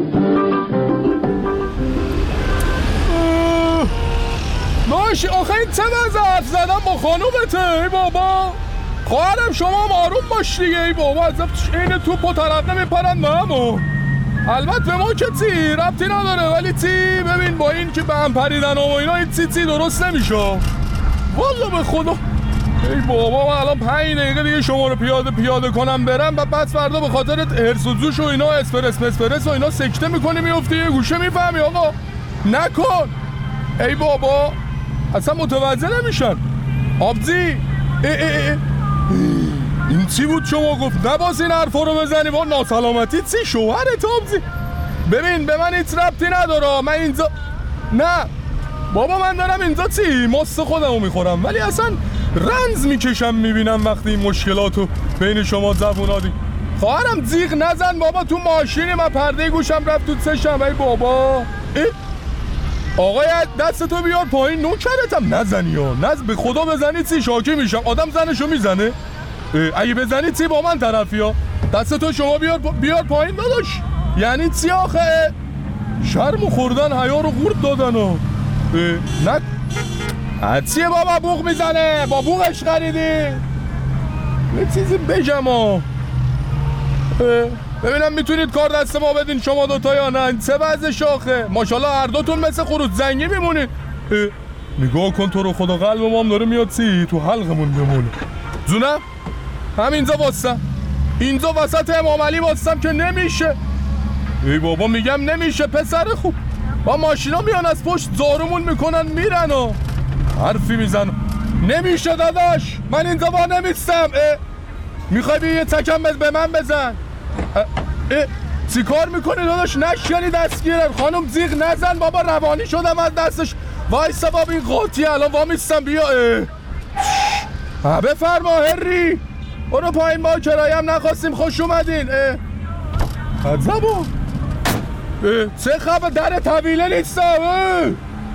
باش آخه این چه وضع حرف زدن با خانومته ای بابا؟ خواهرم شما هم آروم باش دیگه ای بابا، از این توپ و ترقه میپرن به همون. البته به ما که تی ربطی نداره، ولی تی ببین با این که به هم پریدن و اینا این تی درست نمیشه والله به خدا. ای بابا من الان 5 دقیقه دیگه شما رو پیاده کنم برم و بعد فردا به خاطر هرس و جوش و اینا اسپرس و اینا سکته میکنی میفتی یه گوشه میفهمی آقا نکن. ای بابا اصلا متوجه نمیشن. آبزی این چی بود شما گفت نباس این حرفا رو بزنی با ناسلامتی چی شوهرت آبزی؟ ببین به من هیچ ربطی نداره، من اینجا نه بابا من دارم اینجا چی ماست خودمو میخورم، ولی اصلا رنز میکشم میبینم وقتی این مشکلاتو بین شما زبونادی. خواهرم جیغ نزن بابا، تو ماشینی من پرده گوشم رفت تو چشم. ای بابا آقای دستتو بیار پایین، نوکرتم نزنی ها، به خدا بزنی چی شاکی میشم. آدم زنشو میزنه؟ اگه بزنی چی با من طرفی ها. دستتو شما بیار پایین داداش. یعنی چی آخه؟ شرمو خوردن حیا رو خورد دادن ها. نه چیه بابا بوق میزنه؟ با بوقش خریدی؟ یه چیزی بگم ها. ببینم میتونید کار دست ما بدین شما دوتا یا نه؟ چه وضع شاخه؟ ماشاءالله هر دوتون مثل خروس زنگی میمونید. نگاه کن تو رو خدا قلب ما هم داره میاد سی تو حلقمون بمونه. زونه همینجا واسم، اینجا وسط امام علی واسم که نمیشه. ای بابا میگم نمیشه پسر خوب. با ماشینا میان از پشت زارمون میکنن میرن و حرفی میزن. نمیشه داداش من اینجا با نمیستم. میخوای یه تکم به من بزن؟ چی کار میکنی داداش؟ نشکنی دستگیرن. خانم زیغ نزن بابا، روانی شدم از دستش. وایسا بابا این قاطی الان وامیستم بیا. بفرما هری برو پایین، با کرایم نخواستیم خوش اومدین. عجبا چه خبر در طویله نیستم.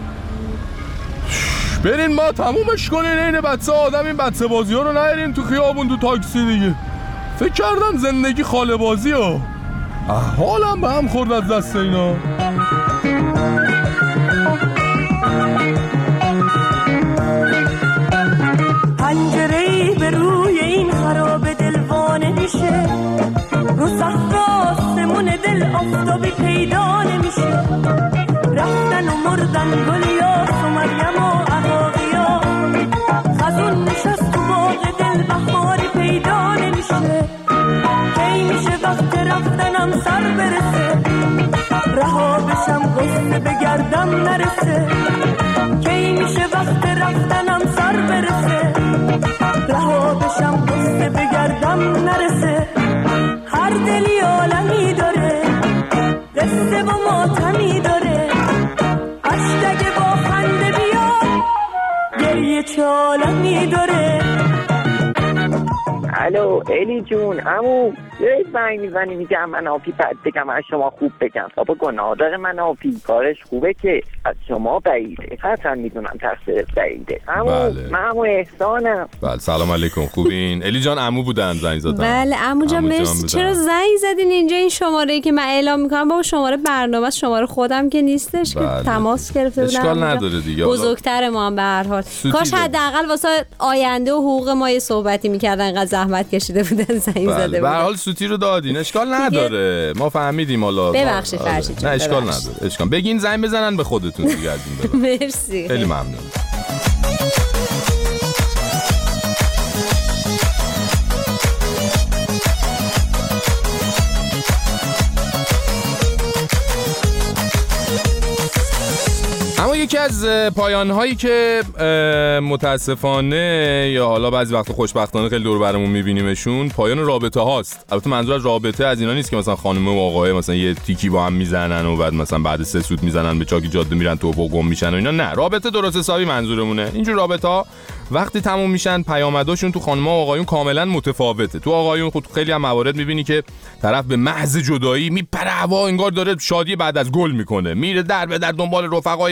برین ما تمومش کنین این بچه آدم، این بچه بازی ها رو نهرین تو خیابون تو تاکسی دیگه. فکر کردم زندگی خاله بازی ها. حالم به هم خورد از دست اینا. پنجره‌ای به روی این خراب دلوانه میشه، رو سقف آسمون دل آفتابی پیدا نمیشه. رفتن و مردن گلیاس و مریم و عقاقیا، خزون نشست تو باغ دل بهاری پیدا نمیشه. کی میشه وقت رفتنم سر برسه، رها بشم غصه بگردم نرسه. کی میشه وقت رفتنم سر برسه، رها بشم غصه بگردم نرسه. هر دلی عالمی داره، قصه و ماتمی داره. اشتگ با خنده بیا، گریه چه عالمی داره. الو الی جون عمو یه زنگ میزنی میگم من آفی بد بگم از شما خوب بگم. بابا گناه داره من آفی کارش خوبه که از شما بعیده، قطعا میدونم تقصیر بعیده. عمو من عمو احسانم. بله سلام علیکم خوبین؟ الی جان عمو بودن زنگ زدن. بله عمو جان مرسی. چرا زنگ زدین اینجا؟ این شماره‌ای که من اعلام میکنم بابا شماره برنامه است، شماره خودم که نیستش که تماس گرفته بودم. اشکال نداره دیگه، بزرگتر ما هم به هر حال. کاش حداقل واسه آینده و حقوق ما یه صحبتی میکردن، انقدر زحمت کشیده بودن زنگ زده بودن. به هر حال سوتی رو دادین، اشکال نداره. ما فهمیدیم حالا. ببخشید فرشید جان. نه اشکال نداره. اشکال بگین زنگ بزنن به خودتون دیگه از این به بعد. مرسی. خیلی ممنون. اما یکی از پایان‌هایی که متاسفانه یا حالا بعضی وقت خوشبختانه خیلی دور برمون می‌بینیمشون، پایان رابطه هاست. البته منظور از رابطه از اینا نیست که مثلا خانم و آقای مثلا یه تیکی با هم میزنن و بعد مثلا بعد 3 سوت میزنن به چاکی جاده میرن تو و گم میشن و اینا. نه، رابطه درست حسابی منظورمونه. اینجور رابطه‌ها وقتی تموم میشن پیامداشون تو خانم‌ها و آقایون کاملا متفاوته. تو آقایون خود خیلی هم موارد می‌بینی که طرف به محض جدایی میپره هوا، انگار داره شادی بعد از گل میکنه، میره در به در دنبال رفقای دوره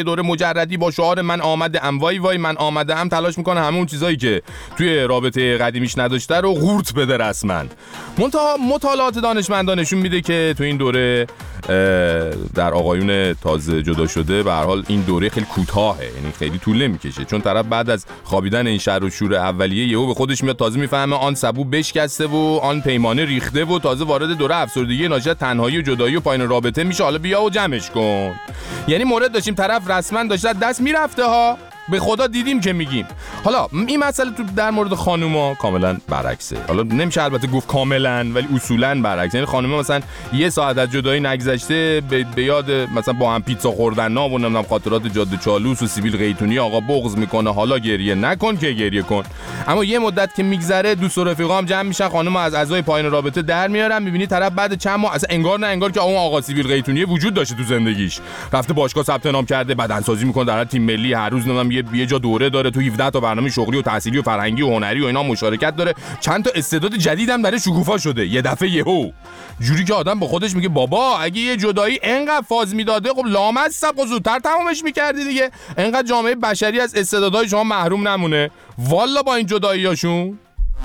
مجردی با شعار من آمدم وای من آمدم تلاش میکنه همون چیزایی که توی رابطه قدیمیش نداشته رو قورت بده رسما. مطالعات دانشمندان نشون میده که تو این دوره در آقایون تازه جدا شده به هر حال این دوره خیلی کوتاهه، یعنی خیلی طول نمیکشه، چون طرف بعد از خوابیدن این شر و شور اولیه یهو به خودش میاد، تازه میفهمه آن سبو بشکسته و آن پیمانه ریخته و تازه وارد دوره افسردگی ناشی از تنهایی و جدایی و پایین رابطه میشه. حالا بیا و جمعش کن. یعنی مورد داشتیم طرف رسما داشته دست میرفته ها، به خدا دیدیم که میگیم. حالا این مسئله تو در مورد خانوما کاملا برعکسه. حالا نمیشه البته گفت کاملا، ولی اصولا برعکس. یعنی خانوما مثلا یه ساعت از جدایی نگذشته به یاد مثلا با هم پیتزا خوردن و نمیدونم خاطرات جاده چالوس و سیبیل قیتونی آقا بغض میکنه. حالا گریه نکن که گریه کن. اما یه مدت که میگذره دوست و رفیقا هم جمع میشن، خانوما از اعضای پایین رابطه در میارن، میبینی طرف بعد چند ماه اصلا انگار نه انگار که اون آقا سیبیل قیتونی وجود داشته تو زندگیش. رفته باشگاه ثبت نام کرده، بدنسازی میکنه، در تیم ملی هر روز یه جا دوره داره، تو 17 تا برنامه شغلی و تحصیلی و فرهنگی و هنری و اینا مشارکت داره، چند تا استعداد جدیدم برای شکوفا شده. یه دفعه یهو جوری که آدم با خودش میگه بابا اگه یه جدایی انقدر فاز میداده خب لامصب و زودتر تمامش میکردی دیگه، انقدر جامعه بشری از استعدادهای شما محروم نمونه. والا با این جداییاشون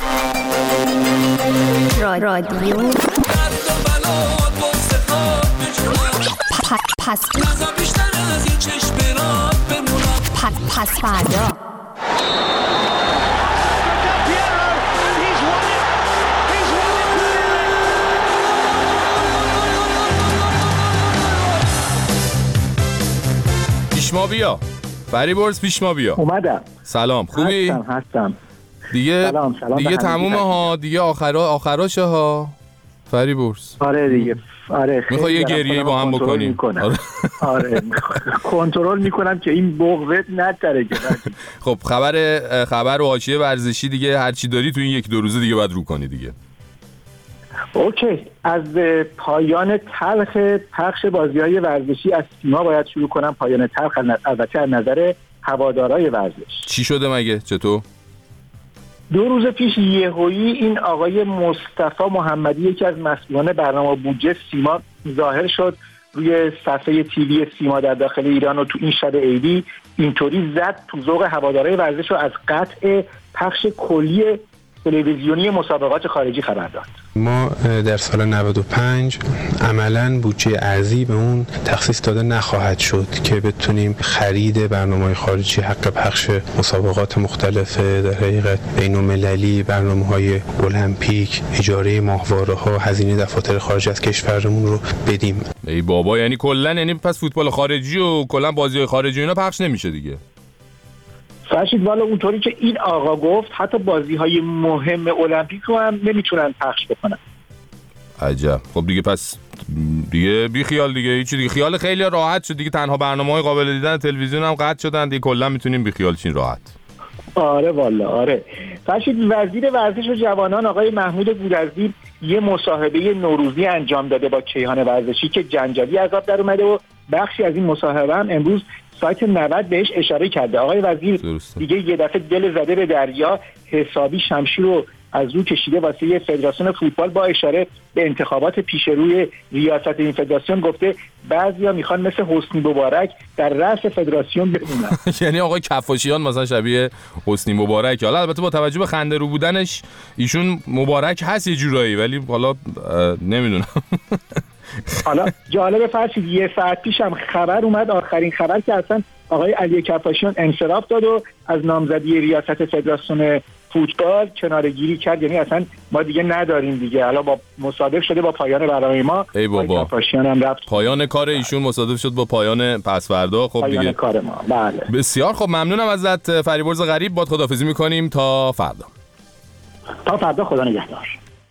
رادیو پس فردا پیشما بیا فریبرز، پیشما بیا. اومدم. سلام، خوبی؟ هستم. دیگه سلام دیگه تمومه ها، دیگه آخراشه ها فریبرز. آره دیگه، آره. میخوای یه گریه با هم بکنیم؟ آره کنترل میکنم که این بغضت نتره. خب خبر و حاشیه ورزشی دیگه هر چی داری تو این 1-2 روزه دیگه باید رو کنی دیگه. اوکی، از پایان تلخ پخش بازی‌های ورزشی از سیما باید شروع کنم. پایان تلخ البته از نظر هوادارهای ورزش. چی شده مگه؟ چطور؟ 2 روز پیش یهویی این آقای مصطفی محمدی، یکی از مسئولان برنامه بودجه سیما، ظاهر شد روی صفحه تیوی سیما در داخل ایران و تو این شب عیدی اینطوری زد تو ذوق هوادارهای ورزش رو از قطع پخش کلی تلویزیونی مسابقات خارجی خبر داد. ما در سال 95 عملاً بودجه ارزی به اون تخصیص داده نخواهد شد که بتونیم خرید برنامه‌های خارجی، حق پخش مسابقات مختلف در حقیقت بین‌المللی، برنامه‌های المپیک، اجاره ماهواره‌ها، هزینه دفاتر خارج از کشورمون رو بدیم. ای بابا، یعنی کلاً یعنی پس فوتبال خارجی و کلاً بازی‌های خارجی اینا پخش نمیشه دیگه. فرشید والا اونطوری که این آقا گفت حتی بازی‌های مهم المپیک رو هم نمیتونن پخش بکنن. عجب. خب دیگه پس دیگه بی خیال دیگه، هیچ دیگه خیال خیلی راحت شد دیگه، تنها برنامه‌های قابل دیدن تلویزیون هم قطع شدن دیگه، کلا میتونیم بی خیال چین راحت. آره والا آره. فرشید وزیر ورزش و جوانان آقای محمود گودرزی یه مصاحبه نوروزی انجام داده با کیهان ورزشی که جنجالی از آب در اومده و بخشی از این مصاحبه هم امروز سایت 90 بهش اشاره کرده. آقای وزیر دیگه یه دفعه دل زده به دریا، حسابی شمشیر رو از رو کشیده واسه فدراسیون فوتبال با اشاره به انتخابات پیش روی ریاست این فدراسیون. گفته بعضیا میخوان مثل حسنی مبارک در رأس فدراسیون بمونن. یعنی آقای کفاشیان مثلا شبیه حسنی مبارک. حالا البته با توجه به خنده رو بودنش ایشون مبارک هست یه جورایی، ولی حالا نمیدونم. حالا جالب فرشید یه ساعت پیشم خبر اومد، آخرین خبر که اصلا آقای علی کفاشیان انصراف داد و از نامزدی ریاست فدراسیون فوتبال کناره‌گیری کرد. یعنی اصلا ما دیگه نداریم دیگه، الان با مصادف شده با پایان برنامه ما. ای بابا، کفاشیان هم رفت، پایان کار ایشون مصادف شد با پایان پس فردا. خب پایان دیگه کار ما. بله بسیار خب، ممنونم ازت فریبرز غریب. باد خداحافظی می‌کنیم تا فردا. تا فردا، خدا نگهدار.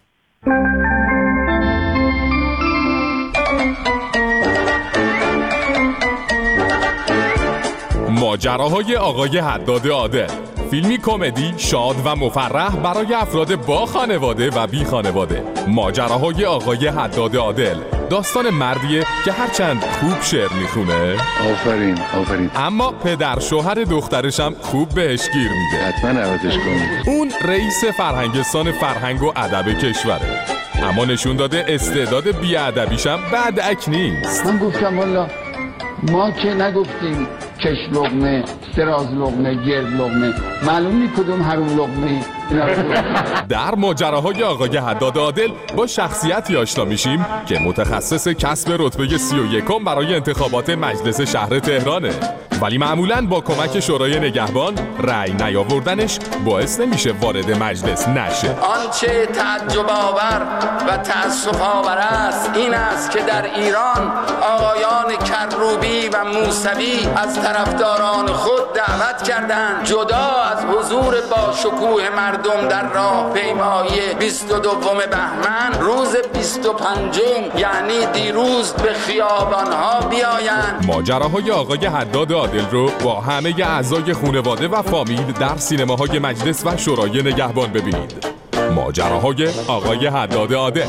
ماجراهای آقای حداد عادل، فیلمی کمدی شاد و مفرح برای افراد با خانواده و بی خانواده. ماجراهای آقای حداد عادل داستان مردیه که هرچند خوب شعر میخونه، آفرین اما پدر شوهر دخترش هم خوب بهش گیر میده. حتما عوضش کنید. اون رئیس فرهنگستان فرهنگ و ادب کشوره، اما نشون داده استعداد بی‌ادبیش هم بعد اک نیست. من گفتم والا ما که نگفتیم کش لقمه، دراز لقمه، گرد لقمه، معلوم نی کدوم حروم لقمه. در ماجراهای آقای حداد عادل با شخصیتی آشنا میشیم که متخصص کسب رتبه 31 برای انتخابات مجلس شهر تهرانه، ولی معمولاً با کمک شورای نگهبان رأی نیاوردنش باعث نمیشه وارد مجلس نشه. آنچه تعجب آور و تأسف آور است این است که در ایران آقایان کروبی و موسوی از طرفداران خود دعوت کردند جدا از حضور با شکوه مردم در راهپیمایی 22 بهمن روز 25 یعنی دیروز به خیابانها بیایند. ماجراهای آقای حداد عادل رو با همه اعضای خانواده و فامیل در سینماهای مجلس و شورای نگهبان ببینید. ماجراهای آقای حداد عادل.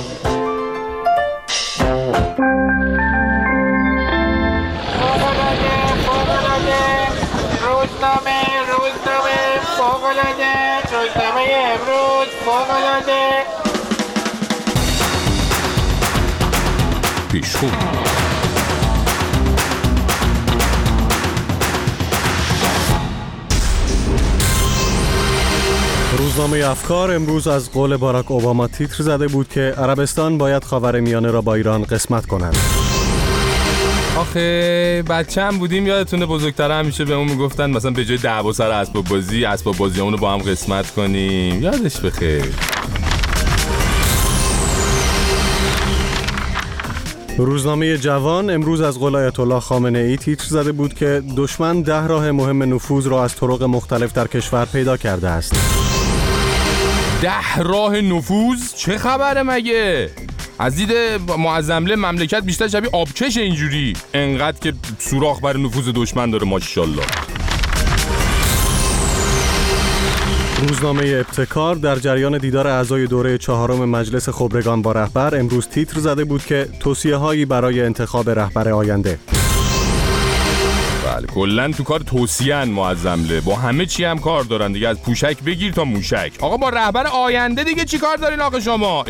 روزنامه امروز فوق‌العاده. پیشخون. روزنامه افکار امروز از قول باراک اوباما تیتر زده بود که عربستان باید خاورمیانه را با ایران قسمت کند. آخه بچه‌ام بودیم یادتونه بزرگتر همیشه بهمون میگفتن مثلا به جای دعوا سر اسباب بازیامونو با هم قسمت کنیم. یادش بخیر. روزنامه جوان امروز از قول آیت الله خامنه ای تیتر زده بود که دشمن 10 راه مهم نفوذ را از طرق مختلف در کشور پیدا کرده است. 10 راه نفوذ؟ چه خبره مگه؟ از دید معظمله مملکت بیشتر شبیه آبکش اینجوری، انقدر که سوراخ بر نفوذ دشمن داره ماشاءالله. روزنامه ابتکار در جریان دیدار اعضای دوره 4 مجلس خبرگان با رهبر امروز تیتر زده بود که توصیه‌هایی برای انتخاب رهبر آینده. بله کلاً تو کار توصیه‌ان معظمله، با همه چی هم کار دارن دیگه، از پوشک بگیر تا موشک. آقا با رهبر آینده دیگه چی کار دارین آقا شما؟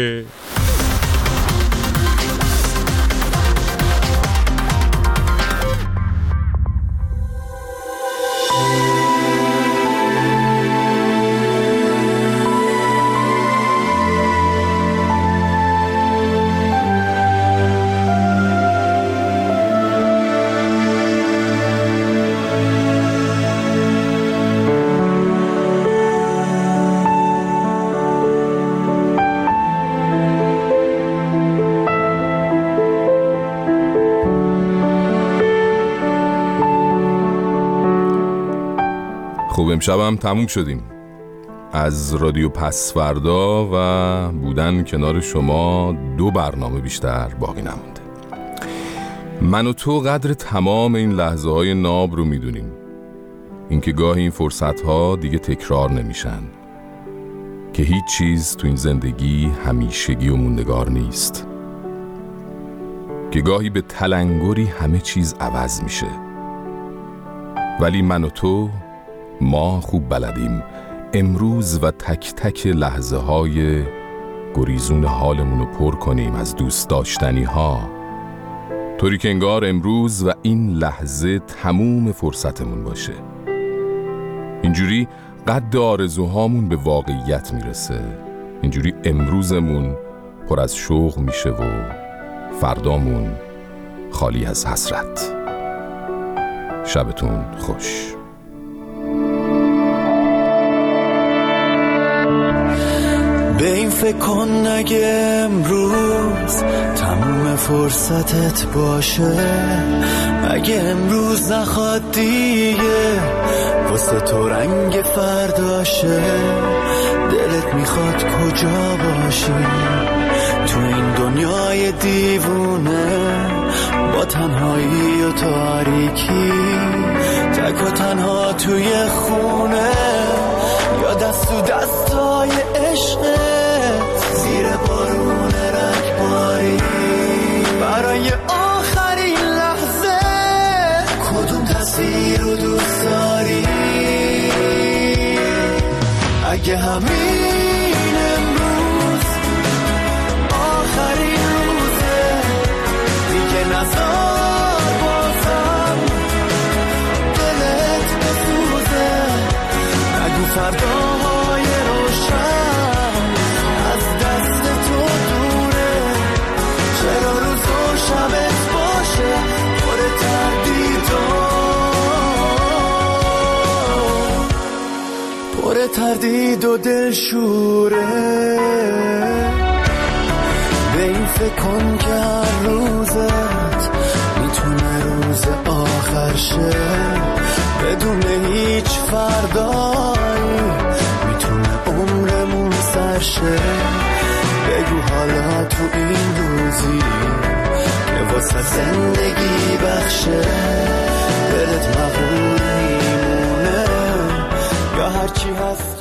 خوب امشبم تموم شدیم. از رادیو پسوردا و بودن کنار شما 2 برنامه بیشتر باقی نمونده. من و تو قدر تمام این لحظه های ناب رو میدونیم، اینکه گاهی این فرصت ها دیگه تکرار نمیشن، که هیچ چیز تو این زندگی همیشگی و موندگار نیست، که گاهی به تلنگری همه چیز عوض میشه. ولی من و تو ما خوب بلدیم امروز و تک تک لحظه های گریزون حالمون رو پر کنیم از دوست داشتنی ها، طوری که انگار امروز و این لحظه تموم فرصتمون باشه. اینجوری قد آرزوهامون به واقعیت میرسه، اینجوری امروزمون پر از شوق میشه و فردامون خالی از حسرت. شبتون خوش. به این فکر کن اگه امروز تموم فرصتت باشه، اگه امروز نخواد دیگه واسه تو رنگ فرداشه، دلت میخواد کجا باشی تو این دنیای دیوونه، با تنهایی و تاریکی، تک و تنها توی خونه، یا دست تو دستای عشقت زیر بارون رگباری، برای آخرین لحظه کدوم تصویر رو دوست داری؟ اگه همین امروز آخرین روزه، دیگه نزار بازم فرداهای روشن از دست تو دوره، چرا روز و شبت باشه پر تردید و دلشوره. به این فکر کن که هر روزت میتونه روز آخر شه، بدون هیچ فردایی میتونه عمرمون سر شه. بگو حالا تو این روزی که واسه زندگی بخشه، دلت مغرور میمونه یا هرچی هست